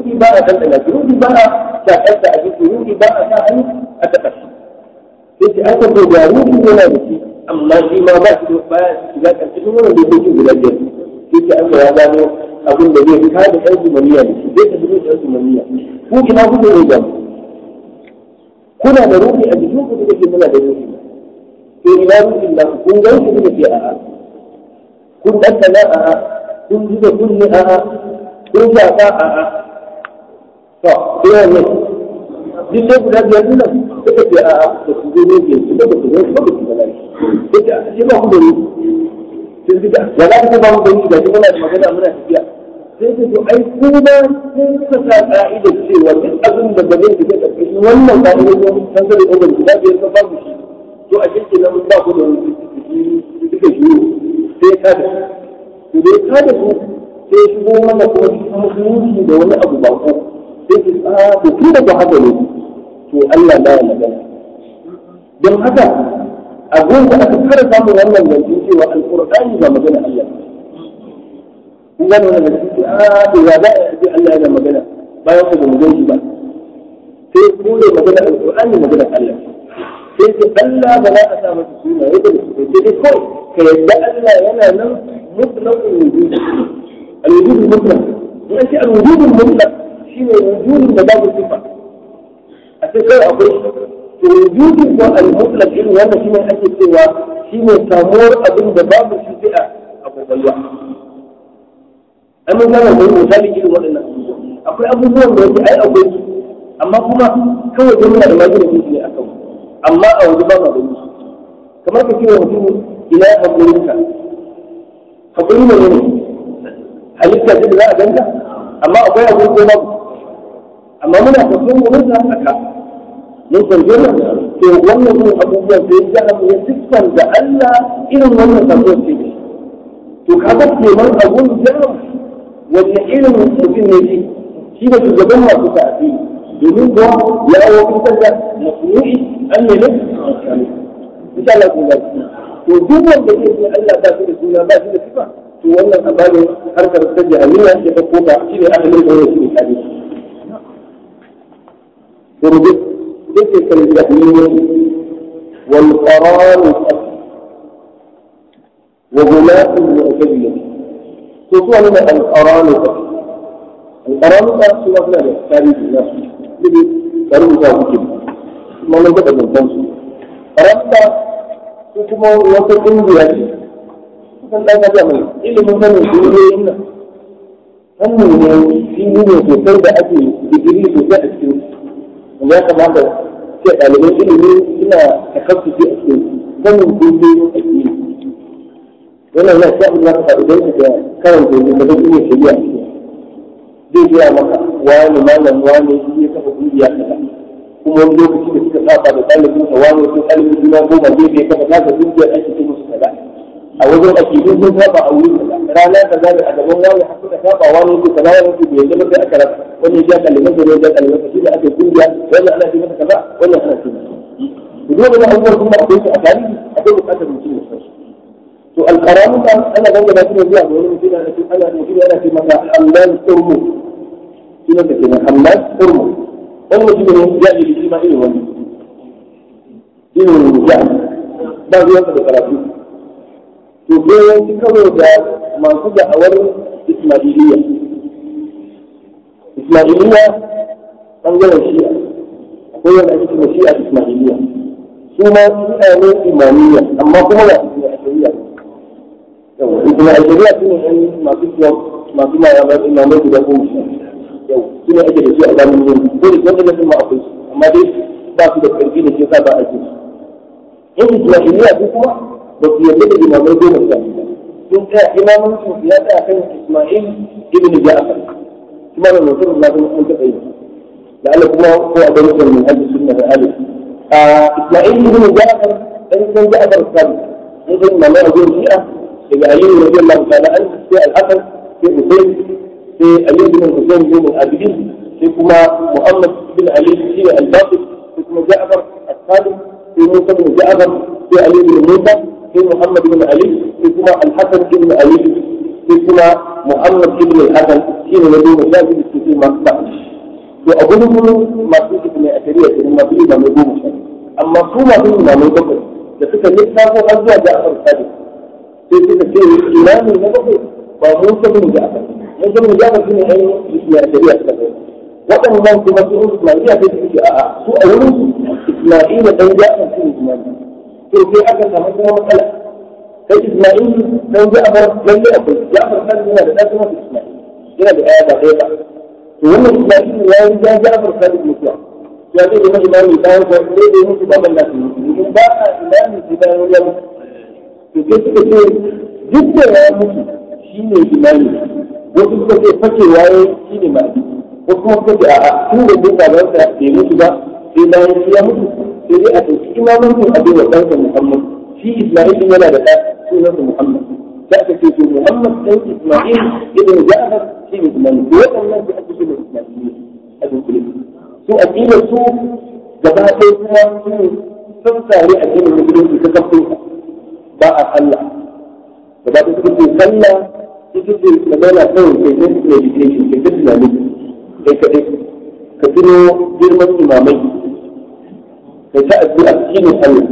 ruhi ba a ɗanɗana shi, ruhi ba a shaƙarsa a jiki, ruhi ba a sa hannu a taɓa shi. Sai ce aka ce da ruhi yana da shi, amma shi ma ba shi ba ya shiga ƙarƙashin wannan dokokin guda biyar. Sai ce aka ya gano abin da zai kada ɗan zumaniya da shi, zai tafi ɗan zumaniya. Ku ina kuka ne ga kuna da ruhi a jikin ku kuka ce muna da ruhi. To ina ruhin na kun gan shi kuka ce a'a. Kun ɗanɗana a'a. Kun ji da kunne a'a. Kun shafa a'a. To, sai ne. Duk sai guda biyar nan suka ce a'a da su zo ne ke su da su zo su ba su ba lai. Sai a ce ba ku da ruhi. Sai suka ya za ka ba mu da ruhi ga shi muna da magana muna tafiya. Sai ce to ai kuma sai suka sa ka'idar cewa duk abin da ba zai fita ƙarƙashin wannan ka'idar ko san sai da guda biyar ka babu shi. To a cikin nan ba ku da ruhi suka shiru sai ka da su dai ka da su sai shigo mana kuma musulunci da wani abu ba ko sai ki to tun da ba haka ne to Allah ba ya magana don haka abin da aka fara samun wannan zancen cewa alqur'ani ba magana Allah kun gane wannan zancen to ya za a ce Allah yana magana bayan ku ba mu gani ba sai ku ne magana alqur'ani magana Allah sai ce Allah ba za a sa masa suna yadda da su sai dai kawai ka yadda Allah yana nan mutlaqul wujud al-wujud mutlaq in an ce al-wujud mutlaq shine wujudin da babu sifa a sai kai akwai to wujudin ko al-mutlaq din wannan shine ake cewa shine samuwar abin da babu shi sai a kokolwa amma kana da misali irin waɗannan akwai abubuwan da yake ai akwai amma kuma kawai don yana da magana ne akan amma a wajen ba ma da musu kamar ka cewa mutum ina haƙurinka haƙuri ne halitta ce da za a ganta amma akwai haƙuri ko babu amma muna kasuwan wurin da haka mun kwanje na to wannan irin abubuwan da ya jaha ya siffar da Allah irin wannan kasuwar ce ne to kaga kenan abun jam wani irin mutum ne shi ne shugaban masu ta'afi domin kuwa ya wakiltar da masnu'i an ne insha Allah kun ga to duk wanda ke ce Allah ba shi da suna ba shi da sifa to wannan abani harkar ta jahiliya ce ta koka shi ne ahalin kawai shi ne kadi to duk ke kan jahiliya wal qarar wa gulat al-mu'tazila to su ne al-qarar al-qarar ta su wala da tarihi na su ne karu da kuke kuma mun ga da su karanta su kuma wata ƙungiya ce kusan ɗan gaja mai ilimin sanin duniyoyin nan fannin ne fili ne sosai da ake digiri sosai a cikin wanda ya kamata ce ɗaliban ilimi suna takaffuci a cikin sanin duniyoyin addini wannan yana sa Allah ka faɗi don ka karanta ne ka zai iya shari'a zai gaya maka wani malam wani ya kafa ƙungiya kaza kuma wani lokaci da suka saba da ɗalibin sa wani ko ɗalibin juna goma gefe ya kafa nasa dukiyar ake ce musu kaza a wajen akidun sun saba a wurin kaza rana kaza da a gaban wani har suka saba wani ko kaza wani ko bai zama sai aka rasa wani ya ɗaliban sa ne ya ɗaliban sa shi da ake kungiya wannan ana ce masa kaza wannan ana ce masa dole ne abubuwan kuma akwai su a tarihi akwai buƙatar mutum ya san to alƙaramu ana dangana su ne zuwa ga wani mutum ana ce masa Hamdan Urmu shi ne da kenan Hamdan Urmu wani mutum ne ya ji shi ma irin wani irin ya ba zuwa da karatu to sai shi kawai da masu da'awar Ismailiyya ɓangaren shi'a akwai wanda ake cewa shi'a Ismailiyya su ma shi'a ne imamiyya amma kuma ba su ne a shari'a kuma a shari'a su ne yan masu imamai guda goma yau su ne ake da su a zamanin yanzu ko da wanda sun ma akwai su amma dai ba su da ƙarfi da ke sa ba a ce yan Ismailiyya su kuma ba su yarda da imamai goma sha biyu sun tsaya imamancin ya tsaya kan Ismail ibn Ja'far kuma da mutum na kuma mun taɓa yi da Allah kuma ko a gani kan min hadisi sunna da alif Ismail ibn Ja'far dan san Ja'far sabi mun san imamai a gurin shi'a daga Ali radiyallahu ta'ala an sai al-Hasan sai Hussein sai Ali ibn Hussein ibn al-Abidin sai kuma Muhammad ibn Ali sai al-Baqir sai kuma Ja'far al-Sadiq sai Musa ibn Ja'far sai Ali ibn Musa sai Muhammad ibn Ali sai kuma al-Hasan ibn Ali sai kuma Muhammad ibn al-Hasan shine ne da shafi ce masu ba to a gudun masu ne a shari'a ne masu imamai 10 amma su masu imamai 7 da suka yi sako har zuwa Ja'far Sadiq sai suka ce imami na 7 ba Musa bin Ja'far Musa bin Ja'far shine ainihin a shari'a ta kai waɗannan kuma su Ismailiyya sai suke a'a su a wurin Ismaila dan Ja'far shine imami to sai aka samu kuma matsala sai Ismail dan Ja'far lalle akwai Ja'far Sadiq yana da ɗan Ismail yana da aya ba ɗaya ba to wannan Ismail ya yi Ja'far Sadiq mutuwa ya zai zama imami bayan ko sai dai mutu baban nasu in ba a imami sai bayan wani mutu to sai suka ce duk da ya mutu shine imami wasu suka ce fakewa ya shine ma'adi wasu kuma suka ce a'a tun da duk baban sa bai mutu ba sai bayan ya mutu sai dai a ɗauki imamin a bai wa ɗansa Muhammad shi Ismail yana da ɗa sunansa Muhammad sai aka ce to Muhammad ɗan Ismail ibn Ja'far shine imami to waɗannan sai aka ce Ismail a dunkule su addinin su gaba ɗaya kuma sun tsari addinin musulunci ta kafin ba a sallah gaba ɗaya suka ce sallah ita ce magana kawai kai ta meditation kai ta tunani kai kaɗai ka tuno girman imamai kai ta addu'a shi ne sallah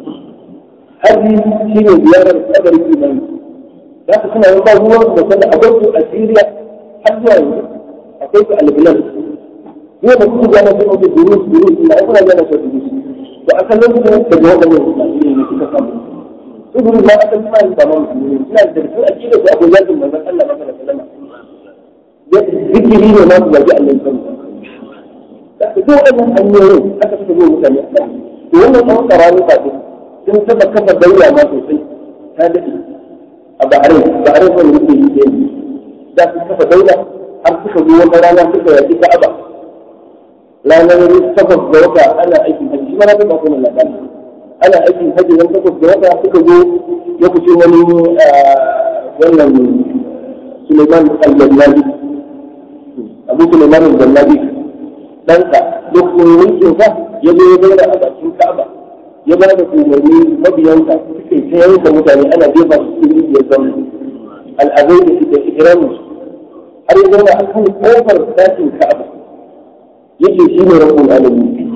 haji shi ne ziyarar kabarin imami za ka suna yin ba ruwan da sallah akwai su a Syria har zuwa yanzu akwai su a Lebanon yau da kuka gane sun wuce durus ina ai kuna gane sun durus to a kan lokacin da ga wadannan musulmi ne suka samu su durus ma aka kuma yin ba musulmi suna da su a cikin su akwai zafin manzon Allah sallallahu alaihi wasallam ya zikiri ne ma su zaji Allah sallallahu alaihi wasallam da duk wannan hanyoyin aka suka zo mutane a kan to wannan an karani ba sun taba kafa daula ma sosai ta dade a Bahrain wani yake yi da su kafa daula har suka zo wata rana suka yaki Ka'aba ranar 8 ga wata ana aikin hajji mana ta kuma labari ana aikin hajji ran 8 ga wata suka zo ya kuce wani wannan Suleiman al-Jallabi Abu Suleiman al-Jallabi dan ka lokacin mulkin sa ya zo ya zauna a bakin Ka'aba ya ba da umarni mabiyansa suke ta yanka mutane ana jefa su cikin ya zama al'azai da suke ikiramu har ya zauna a kan kofar dakin Ka'aba yake shi ne rabbul alamin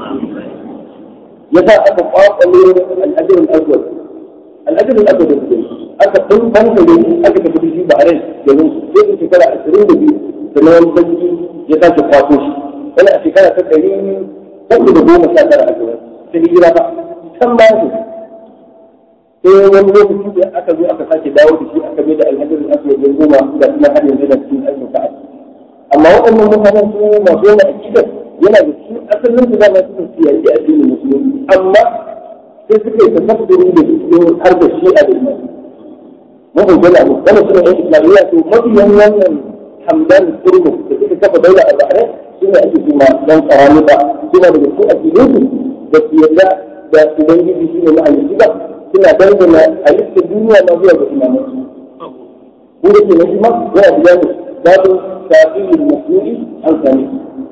yasa aka kwakwale al-ajr al-awwal al-ajr al-awwal aka banta da aka tafi shi Bahrain domin sai shekara 22 da nan banki ya sake kwato shi wani a shekara ta 319 a gaba ta hijira ba can ba su sai wani lokaci da aka zo aka sake dawo da shi aka mai da al-ajr al-awwal ya goma da kuma har yanzu da cikin aikin sa'a amma waɗannan mutanen su masu yana akidar yana da su asalin su zama suka siyayi addinin musulunci amma sai suka yi tafakkuri da su har da shi a duniya mun gana mu kana suna yin islamiyya to mabiyan wannan hamdan kurmu da suka kafa daula a Bahrain suna ake kuma dan karami ba suna da su addinin da su yarda da ubangiji shine ma'aikata ba suna dangana halittar duniya ma zuwa ga imaman su ko da ke nan ma yana da babu ta'il al-mas'uli an sami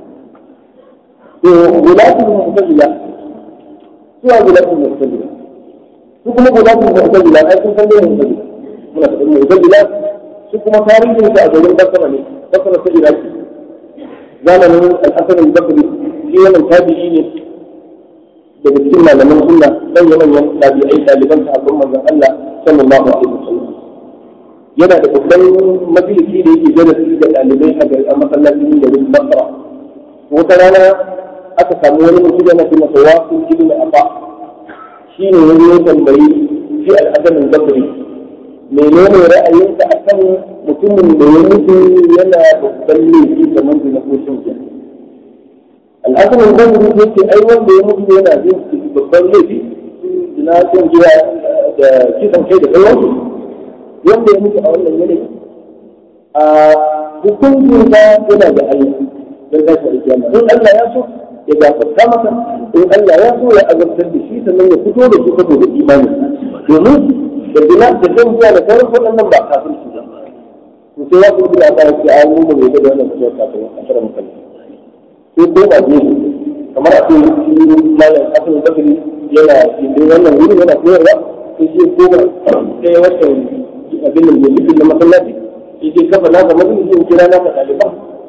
ولاة المعتزلة سوى ولاة المعتزلة سكما ولاة المعتزلة أي سنسلين المعتزلة سكما تاريخ سأجل بصرة بصرة سجلات زمن الحسن البصري في يوم التابعين بذكرنا لمن قلنا من تابعي طالبا صحابة من الله صلى الله عليه وسلم yana da babban majalisi da yake darasi da ɗalibai a masallacin da wani basra wata rana aka samu wani mutum yana kuma tawafu ibn Abba shi ne wani ya tambayi fi al-Hasan al-Basri menene ra'ayinka akan mutumin da ya mutu yana babban laifi kamar da na koshin ya al-Hasan al-Basri yake ai wanda ya mutu yana jin babban laifi na son jiya da kisan kai da sauransu wanda ya mutu a wannan yanayi a hukuncin sa yana da Allah dan zaka alƙiyama in Allah ya so ya gafarta maka in Allah ya so ya azabtar da shi sannan ya fito da shi saboda imani domin da bila da dan zuwa da sauran waɗannan ba kafin su ba to sai ya ku bila ta ce ai mun bai da wannan fito kafin a fara maka sai ko ba ne kamar a ce shi malam Hassan Bakari yana cikin wannan wuri yana koyarwa sai shi ko ba sai wata abin da yake na masallaci shi ke kafa naka majalisi in kira naka ɗaliban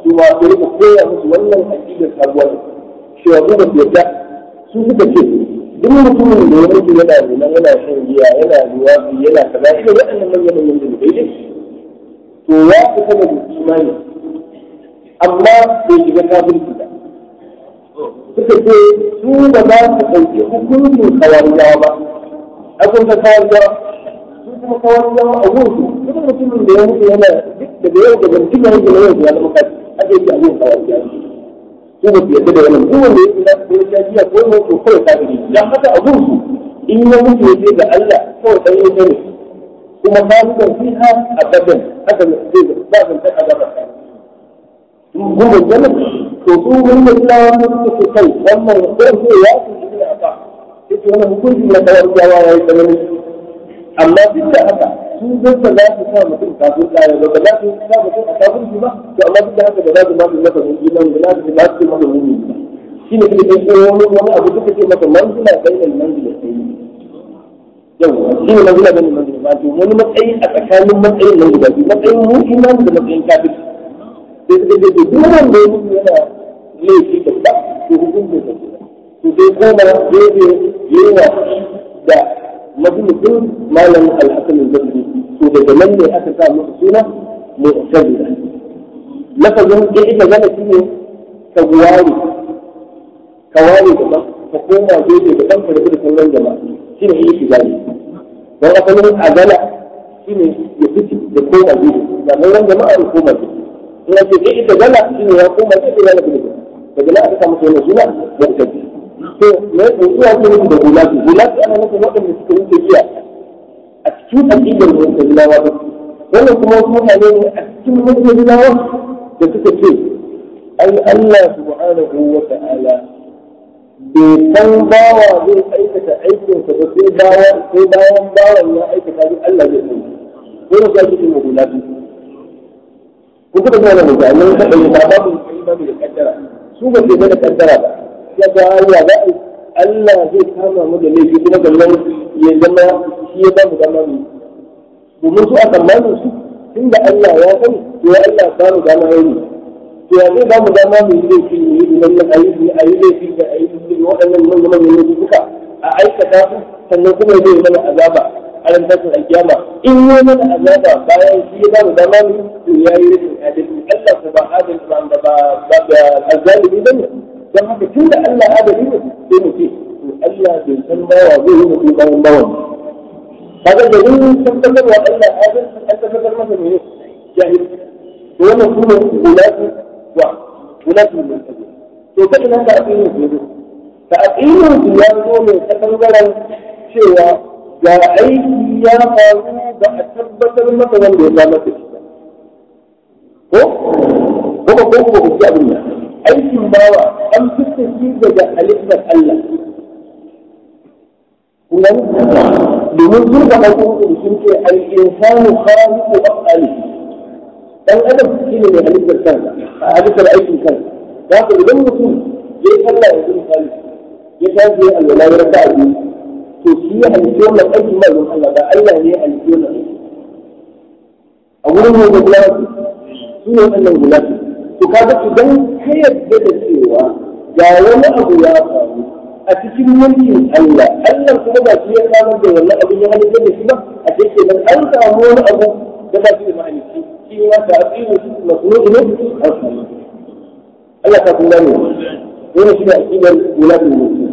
su ma su rika koya musu wannan aƙidar sabuwar cewa su ba su yarda su suka ce duk mutumin da ya mutu yana nuna yana shan giya yana ruwa yana kaza irin waɗannan manyan manyan da daidai to ya fita da imani amma bai shiga kafirci ba suka ce su ba za su ɗauki hukuncin kawariyawa ba abin ka kawariyawa su kuma kawariyawa a gunsu duk mutumin da ya mutu yana daga yau da ban cikin yanzu na yau da ya zama kafi ake yi a gun kawariyawa su ba su yadda da wannan duk wanda ya yi na ko ya jiya ko ya ko kawai kafiri dan haka a gunsu in ya mutu ya ce ga Allah kawai dan ya sani kuma kafiran fiha abadan haka zai ba zan ta azaba gudun jami'a to su wani da suna wani suke kai wannan ƙarfe ya fi shi da aka yake wani hukunci na kawar jawa ya yi tsanani amma duk da haka su zai za su sa mutum kafin ɗaya ba za su sa mutum a kafin shi ba to amma duk da haka ba za su ma su masa mun iman da za su ba su masa mun yi ba shi ne kuma kai wani abu duka ce masa manzila bainal manzila sai yau shi ne manzila bainal manzila ba to wani matsayi a tsakanin matsayin nan guda biyu matsayin mu imani da matsayin kafin sai suka ce duk wanda ya mutu yana laifi da ba to hukunci da su sai koma gefe yawa da majalisun malam al-hasan al-basri to daga nan ne aka sa musu suna mu'tazila lafazin da ita gana shi ne ka ware gaba ka koma gefe da kanka da sauran jama'a shi ne yake gani don asalin azala shi ne ya fice da koma gefe da sauran jama'a ya koma gefe in ce ita gana shi ne ya koma gefe ya lafi daga nan aka samu suna suna mu'tazila to me zuwa ke nufi da gulatu ana nufin waɗanda suka wuce jiya a cikin aƙidar mu'tazilawa ba wannan kuma wasu mutane ne a cikin mu'tazilawa da suka ce ai Allah subhanahu wa ta'ala bai san bawa zai aikata aikinsa ba sai bayan bawan ya aikata duk Allah zai san ko da sai cikin gulatu ko kuma da wannan mutane da babu babu da kaddara su ba su da kaddara ba ya ga ya da Allah zai kama mu da laifi kuma gallan ya zama shi ya ba mu dama mu domin su a tsammanin su tunda Allah ya sani to ya Allah ba mu dama yayi to ya zai ba mu dama mu yi laifi ne idan na ayi laifi da ayi waɗannan manyan laifi duka a aikata su sannan kuma zai mana azaba a ran tashin alkiyama in yi mana azaba bayan shi ya ba mu dama mu to ya yi rashin adalci Allah ko ba adalci ba azzalimi bane don haka tun da Allah adali ne sai mu ce to Allah bai san bawa zai yi mutum bayan bawan kaga da yin tabbatar wa Allah adali an tabbatar masa ne jahil to wannan kuma gulatu ne to ta ina da addini ne ta addini ya zo ne ta bangaren cewa ga aiki ya faru ba a tabbatar masa wanda ya zama da shi ko ku ci abin nan aikin bawa an fitta shi daga halittar Allah kuma domin sun ga hukuncin sun ce al-insanu khaliqu af'ali dan adam shi ne mai halittar kansa a halittar aikin kansa za ka idan mutum ya yi Allah ya zama khaliq ya tafi alwala ya raka abu to shi ya halitta wannan aikin ba don Allah ba Allah ne ya halitta wannan aiki a wurin ne da gulatu su ne wannan gulatu to kaga idan ka yadda da cewa ga wani abu ya faru a cikin mulkin Allah kuma ba shi ya samar da wannan abin ya halitta da shi ba a cikin nan an samu wani abu da ba shi da ma'anici shi ne wata asiru masnu'i ne Allah ta kula ne wannan shi da akidar gulatul mutum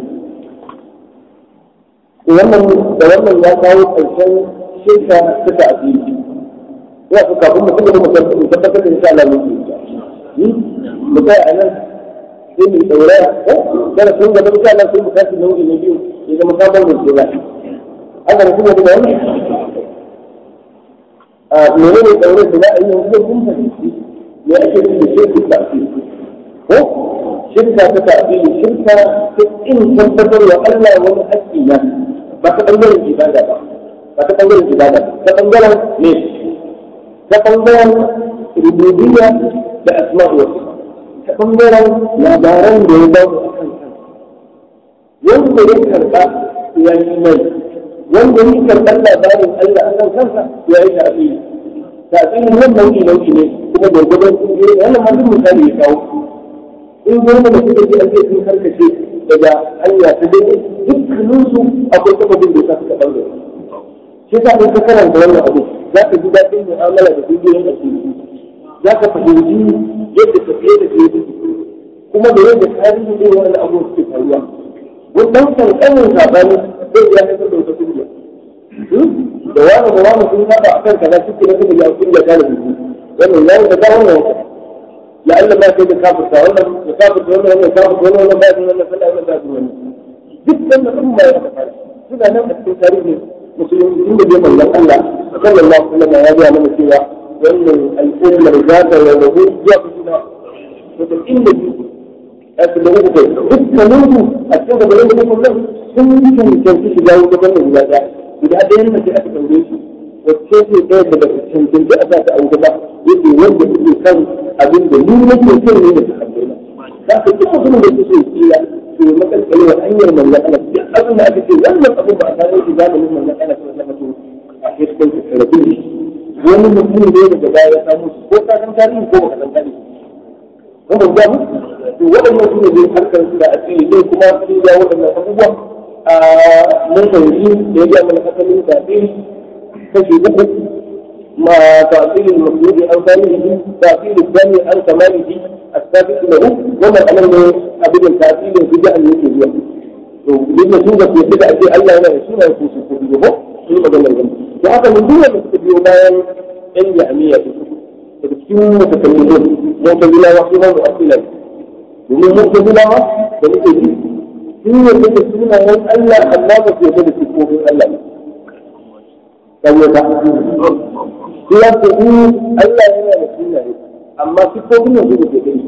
wannan ya kawo ƙarshen shirka ta ta'asiri ina so kafin mutum da mu tabbatar da insha Allah mutum mutai a nan sai mu dauraya kada sun ga insha Allah sai mu kashi nau'i na biyu ya zama sabon mutum ba Allah ne kuma da wannan menene daure da za a yi yanzu kun fahimci me ake nufi da shirka ta'asiri ko shirka ta ta'asiri shirka ta in tabbatar wa Allah wani haƙƙi na ba ta ɓangaren ibada ba ta ɓangaren ne ta ɓangaren rububiyya da asma'u wa ta ɓangaren labaran da ya ba mu a kan wanda ya karɓa ya yi mai wanda ya karɓar labarin Allah a kan kansa ya yi ta'abiri ta'zimi nan nau'i ne kuma gurgurdan wannan ma duk misali ya kawo in gurbin da suke ji ake sun karkace daga hanya ta dai dukkaninsu akwai sababin da suka ɗaure shi yasa in ka karanta wannan abu za ka ji daɗin mu'amala da kungiyoyin asiri za ka fahimci yadda tafiye da ke kuma da yadda tarihi ne wani abu suke faruwa wannan kankanin sabani zai ya haifar da wata kungiya da wani sun saba a kan kaza suke na kuma ya kungiya ta da biki wannan ya da gawo ne la'alla ma sai da kafirta wannan da kafirta wannan kafirta wannan ba da wannan fada wannan ba da wannan duk wannan umma ya faɗa suna nan a cikin tarihi musulmi inda bai manzon Allah sallallahu alaihi wasallam ya ga mana cewa wannan al'ummar za ta rarrabu zuwa suna wata inda a cikin da uku dukkaninsu a cikin da bayan da kuma sun cancanci shiga wuta wannan guda ɗaya guda ɗaya ne sai aka tambaye su wacce ce ɗaya da bata cancanci a sa ta a wuta ba yake wanda suke kan abin da ni nake son ne da ta tambaye na za ka ci mutumin da suke kila to makalkale wa hanyar manzon Allah duk abin da aka ce wannan abin ba a samu shi zamanin manzon Allah sallallahu alaihi wasallam a cikin rabu wani mutum ne daga baya ya samu ko ka san tarihi ko baka san tarihi ko ba ga to wadannan su ne harkar da asiri dai kuma su ga wadannan abubuwa a mun fahimci da ya mana asalin tafsiri kashi uku ma tafsirin mafhumi an fahimci tafsirin dani an kamalihi السابق له وما أمر أبدا تأثير في جهل يكون to duk sun ga ke da ake Allah yana da sunan su su kudu ba shi magana ne to haka mun duba da su biyo bayan ɗan jami'a da cikin mutakallimin mutazilawa su ma mu'assila domin mutazilawa da muke ji sun yarda da sunayen Allah amma ba su yarda da sifofin Allah saboda su ya ce Allah yana da sunaye amma sifofin yanzu da ke gani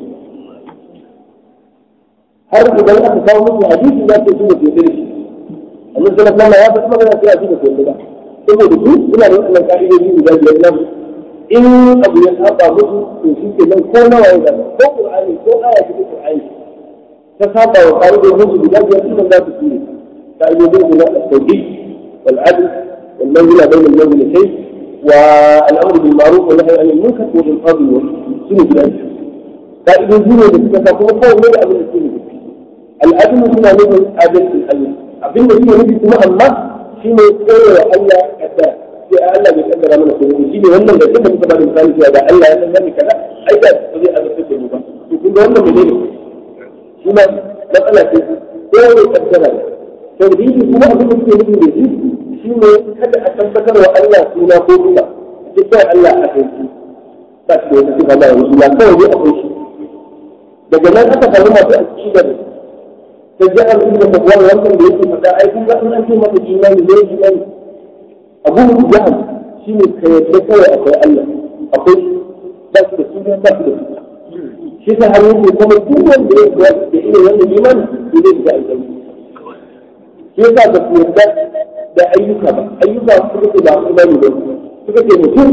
har idan aka kawo musu hadisi za su da ke gani annabi sallallahu alaihi wasallam ya faɗi magana sai a ji da ke gani saboda su suna da wannan ka'idoji guda biyar nan in abu ya saba musu to shi ke nan ko nawa ya zama ko qur'ani ko aya cikin qur'ani ta saba wa ka'idojin su guda biyar sun za su tsire ka'idojin guda at-tawhid wal 'adl wal manzila bayna al-manzilatayn والأمر بالمعروف والنهي عن المنكر والإنقاذ والسنة بالعدل. فإذا زينوا بسكة فهو من أبن السنة. الأدل هنا من أدل الأدل. أبن السنة نبي ثم أما فيما يتكلم وألا أدى في ألا يتأثر من السنة. وشيني وانا من السنة مثل بعد مثال في هذا ألا يتأثر كذا أيضا تستطيع أن تستطيع المبا. يقول وانا من ذلك. هنا مسألة هو يتأثر. فإذا ثم أبن السنة نبي shi ne kada a tabbatar wa Allah suna ko kuma duk sai Allah a kai shi ba shi da sifa da suna kawai ne akwai shi daga nan aka samu masu aqidar ta jihar inda tabbar wannan da yake faɗa ai kun ga an ce maka imani ne imani abu jahal shi ne ka yadda kawai akwai Allah akwai ba shi da suna ba shi da sifa shi ta har yake kuma duk wanda ya ga da irin wannan imani zai ga aljanna shi yasa da yarda da ayyuka ba ayyuka suka ce ba su bane ba suka ce mutum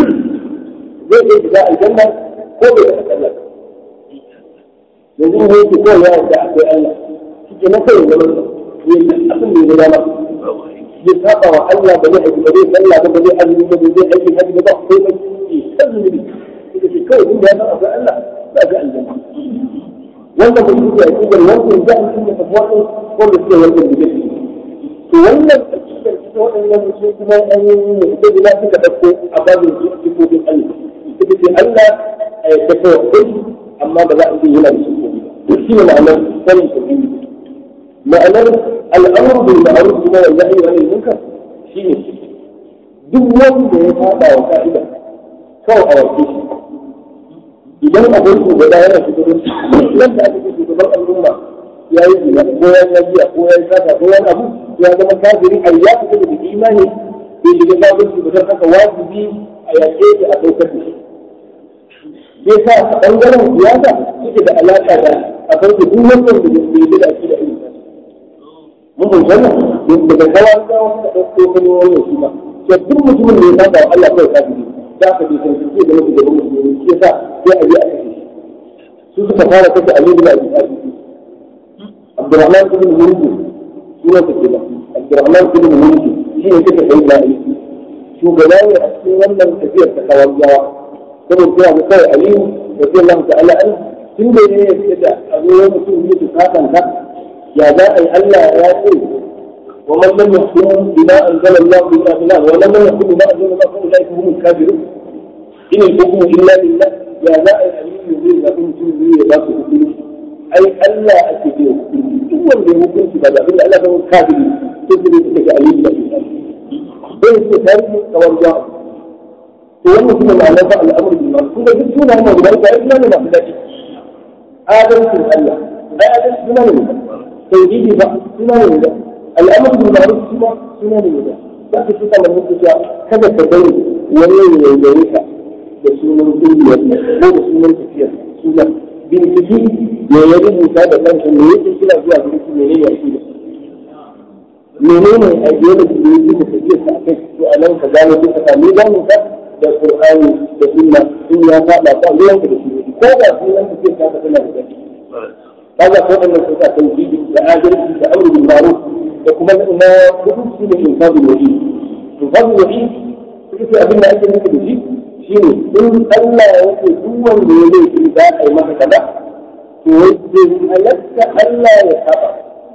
zai iya shiga aljanna ko bai da Allah yanzu ne yake ko ya da akwai Allah shike na kai zaman ne abin da ya dama ya saba wa Allah ba zai aiki ba zai sallah ba zai azumi ba zai aiki haji ba ko ba azumi suka ce kai inda ya san akwai Allah ba ga aljanna wanda mutum ya yi da wannan jahilin da tafwa ko da suke wannan da to wannan akidar ita waɗannan su kuma an yi ita gida suka ɗauko a babin sifofin Allah ita ce Allah ta kawai amma ba za a yi yana da sifofi ba shi ne ma'anar sanin tauhidi ma'anar al'amru bil ma'ruf kuma wal nahyi anil munkar shine duk wanda ya fada wa ka'ida kawai a wace shi idan abin shugaba yana shugabanci yadda aka ce shugaban al'umma ya yi zina ko ya yi nabiya ko ya yi sata ko wani abu ya zama kafiri a ya fita da imani bai shiga kafirci ba don haka wajibi a yaƙe shi a ɗaukar da shi sai sa a ɓangaren siyasa suke da alaƙa da a farko duk wannan da bai da ake da irin sa mun fahimta wannan daga kawai kawo suka ɗauko kan wannan shi ma sai duk mutumin da ya saba wa Allah kawai kafiri za ka bai san sai da mutum da mutum shi yasa sai a je a kashe shi su suka fara kashe Ali bin Abi Talib Abdurrahman ibn Munzir sunan sa kenan Abdurrahman ibn Munzir shi ne kake sai da shugaba ne cikin wannan tafiyar ta kawarjawa saboda cewa mu kai aliyu radiyallahu ta'ala an tun da ne ya da a zo wani mutum ne su kakanta ya za a yi Allah ya ce wa man lam yahkum bima anzala Allah bi ta'ala wa lam yahkum bima anzala Allah fa ulaika humul kafirun in al-hukmu illa lillah ya za a yi aliyu zai zaɓi mutum ne ya ba su hukunci ai Allah ake ce hukunci duk wanda ya hukunci ba zaɓi da Allah ba kafiri sai su ne suka ga aliyu da su sai su tarihi kawarjawa to wannan kuma ma'anar ba al'amur bil ma'ruf kuma duk suna mu guda ɗaya ina ne masu daɗi adalcin Allah da adalci suna ne tauhidi ba suna ne da al'amur bil ma'ruf kuma suna ne da za ka ci kamar mutum ya kada ka bari wani ya yaudare ka da sunan ƙungiyar ko da sunan tafiyar sunan bincike ya rubuta da kanka me yake kira zuwa gurin menene ya shi menene a yau da yake da tafiyar sa akai to a nan ka gano duka ka ne ganin ka da Qur'ani da Sunna in ya faɗa ba ruwan da shi ko da sunan da ke ka tana da shi kaga ko da sun ka tauhidi da adalci da amru bil ma'ruf da kuma na kudu shi ne infadul wahid infadul wahid shi abin da ake nufi da shi shine in Allah ya ce duk wanda ya laifi za a yi masa kaza to wai halatta Allah ya saba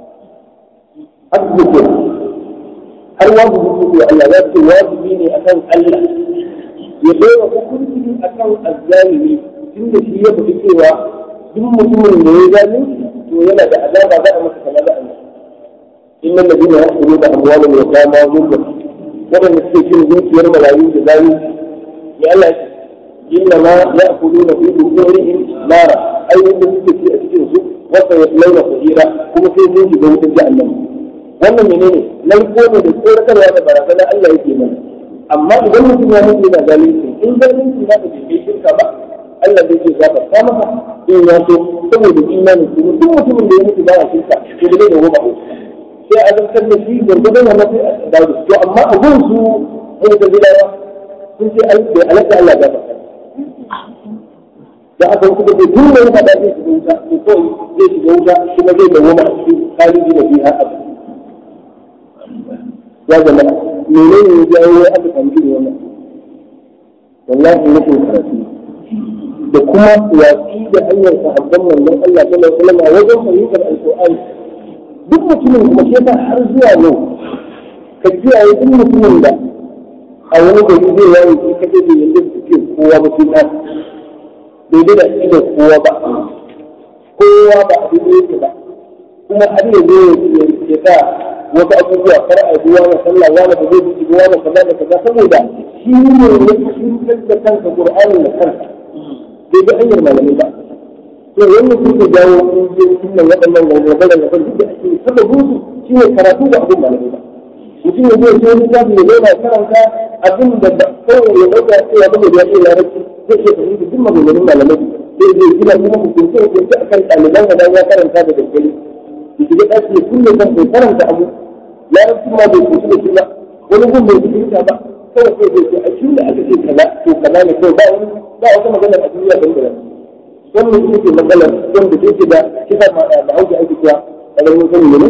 hakku har wajibi ne Allah ya ce wajibi ne akan Allah ya bayar hukunci akan azzalimi tunda shi ya fi cewa duk mutumin da ya zalunci to yana da azaba za a masa kaza da Allah innal ladina yaquluna amwalahum yatama zulman wadanda suke cin dukiyar marayu da zalunci ya Allah inna ma ya'kuluna fi bukurihim nara ai wanda suke ci a cikin su wasa yaslauna sahira kuma sai sun shiga wutar jahannam wannan menene nan ko ne da tsoratarwa da barazana Allah yake mana amma idan mutum ya mutu yana zalunci in zalunci za ka bai shirka ba Allah zai ce za ka sa maka in ya so saboda imani kuma duk mutumin da ya mutu ba ya shirka to da zai dawo ba sai a zartar da shi gwargwadon wannan sai a dawo to amma a gun su ne da gidawa sun ce bai alaƙa Allah ya faɗa da aka kuma bai tun da ya faɗa zai shiga wuta to kawai zai shiga wuta kuma zai dawo ma a cikin tarihi da biya abu ya zama menene ya jawo ya aka samu irin wannan wallahi rashin karatu da kuma watsi da hanyar sahabban manzon Allah sallallahu alaihi wasallam wajen fahimtar alqur'ani duk mutumin kuma sai ta har zuwa yau ka kiyaye duk mutumin da a wani gari zai yawo shi kaje da yanda suke kowa ba sai ta daidai da idan kowa ba kowa ba abin da yake ba kuma har yanzu ya sa wasu abubuwa kar a yi wani sallah wani ba zai bi wani kaza da kaza saboda shi ne ya shirkar da kanka Qur'anin da kanka bai ga hanyar malamai ba to wanda suke jawo kungiyoyin nan waɗannan gangabar da kan duk da ake sababin su shi ne karatu da abin malamai ba mutum ya zo sai littafi ya zauna karanta abin da kawai ya ɗauka cewa ba da ya ce larabci zai iya fahimta duk maganganun malamai sai zai gina kuma hukunce a kan ɗaliban da ya karanta da daddare da shiga ɗaki ya kulle kan bai karanta abu larabci ma bai kusa da shi ba wani gun bai fahimta ba kawai sai zai ce a shi da aka ce kaza to kaza ne kawai ba wata magana a duniya don da wannan ita ce matsalar wanda take da kisa da hauka ake cewa a garin sani ne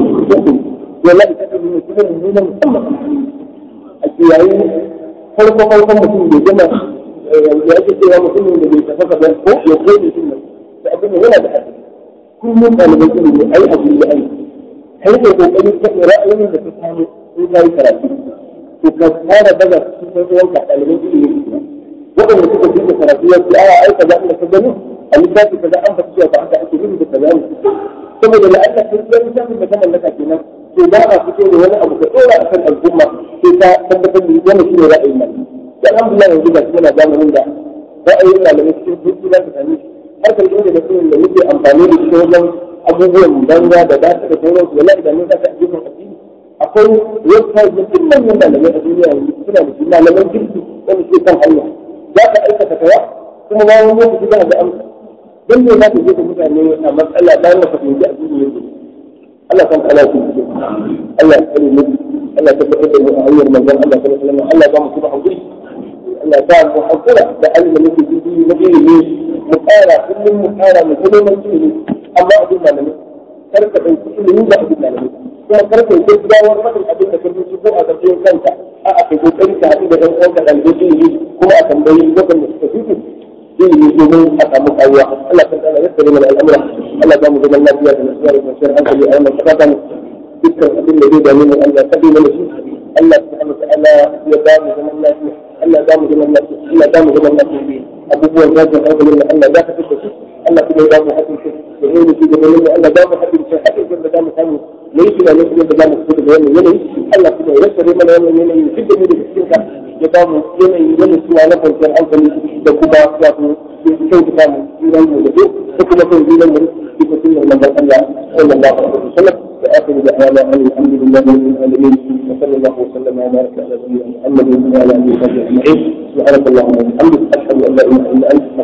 wala ita ce ne kuma nuna musamman a kiyaye farko mutum bai gama da ake cewa mutumin da bai tafafa ba ko ya kai mutum da abin da yana da hadisi kullum ɗaliban ilimi ai abu da ai kai da kokari ta ra'ayoyin da ka samu in ka yi karatu to ka fara daga cikin ɗayanka ɗaliban ilimi waɗanda suka duka karatu ya ce ai kaza inda ka gani a littafi kaza an fata cewa ba haka ake nufi da kaza ne saboda la'alla kun ga littafin da ka mallaka kenan to ba a fito da wani abu ka ɗora a kan al'umma sai ka tabbatar da wannan shi ne ra'ayin nan da alhamdulillah yanzu ga shi muna zamanin da ra'ayin malamai cikin sauki za ka same shi harkar inda da sunan da muke amfani da shi wajen abubuwan banza da data da sauransu wala idan mun saka addinin addini akwai website da duk manyan malamai a duniya yanzu suna da shi malaman kirki wanda ke kan hanya za ka aikata kaza kuma bayan lokaci za ga amsa don ne za ka je ka mutane a matsala bayan da fahimci a duniya yake Allah kan ala ku Allah ya tsare mu Allah ya tabbatar da mu a hanyar manzon Allah sallallahu alaihi wasallam Allah ya ba mu kuma hakuri Allah ya ba mu hakura da Allah muke cikin na ilimi mu ƙara kullum mu ƙara mu kuma mun ilimi amma abin malamai kar ka ɗauki ilimi da abin malamai kuma karfe gaggawar faɗin abin da kan ko a ƙarshen kanka a kai kokari ka haɗu da ɗan uwanka ɗalibai ilimi kuma a tambayi waɗanda suka fito ilimi domin a samu ƙaruwa Allah ta tsara yadda mana al'amura Allah za mu zama lafiya da nasuwa da kwanciyar hankali a wannan ƙasa mu dukkan abin da zai dame mu Allah ta mana shi Allah subhanahu wa ta'ala ya ba mu zaman lafiya Allah za mu zaman lafiya Allah za mu zaman lafiya abubuwan zafin hankalin da Allah za ka fita su Allah kuma ya ba mu haɗin kai da yin da shi da bayan Allah za mu haɗin kai haɗin kai da za mu samu na yi tunanin kuma da za mu fito daga wannan yanayi Allah kuma ya rasa mana wannan yanayi duk da mu daga cikin ka ya ba mu yanayi wani suna na kwanciyar hankali da kuma wato kyautata mu junan mu da su da kuma kan junan mu bisa sunnar manzon Allah sallallahu alaihi wasallam da akhiru da ala alhamdulillahi rabbil alamin wa sallallahu wa sallama wa baraka ala nabiyyina Muhammadin wa ala alihi wa sahbihi ajma'in subhanakallahumma wa bihamdika ashhadu an la ilaha illa anta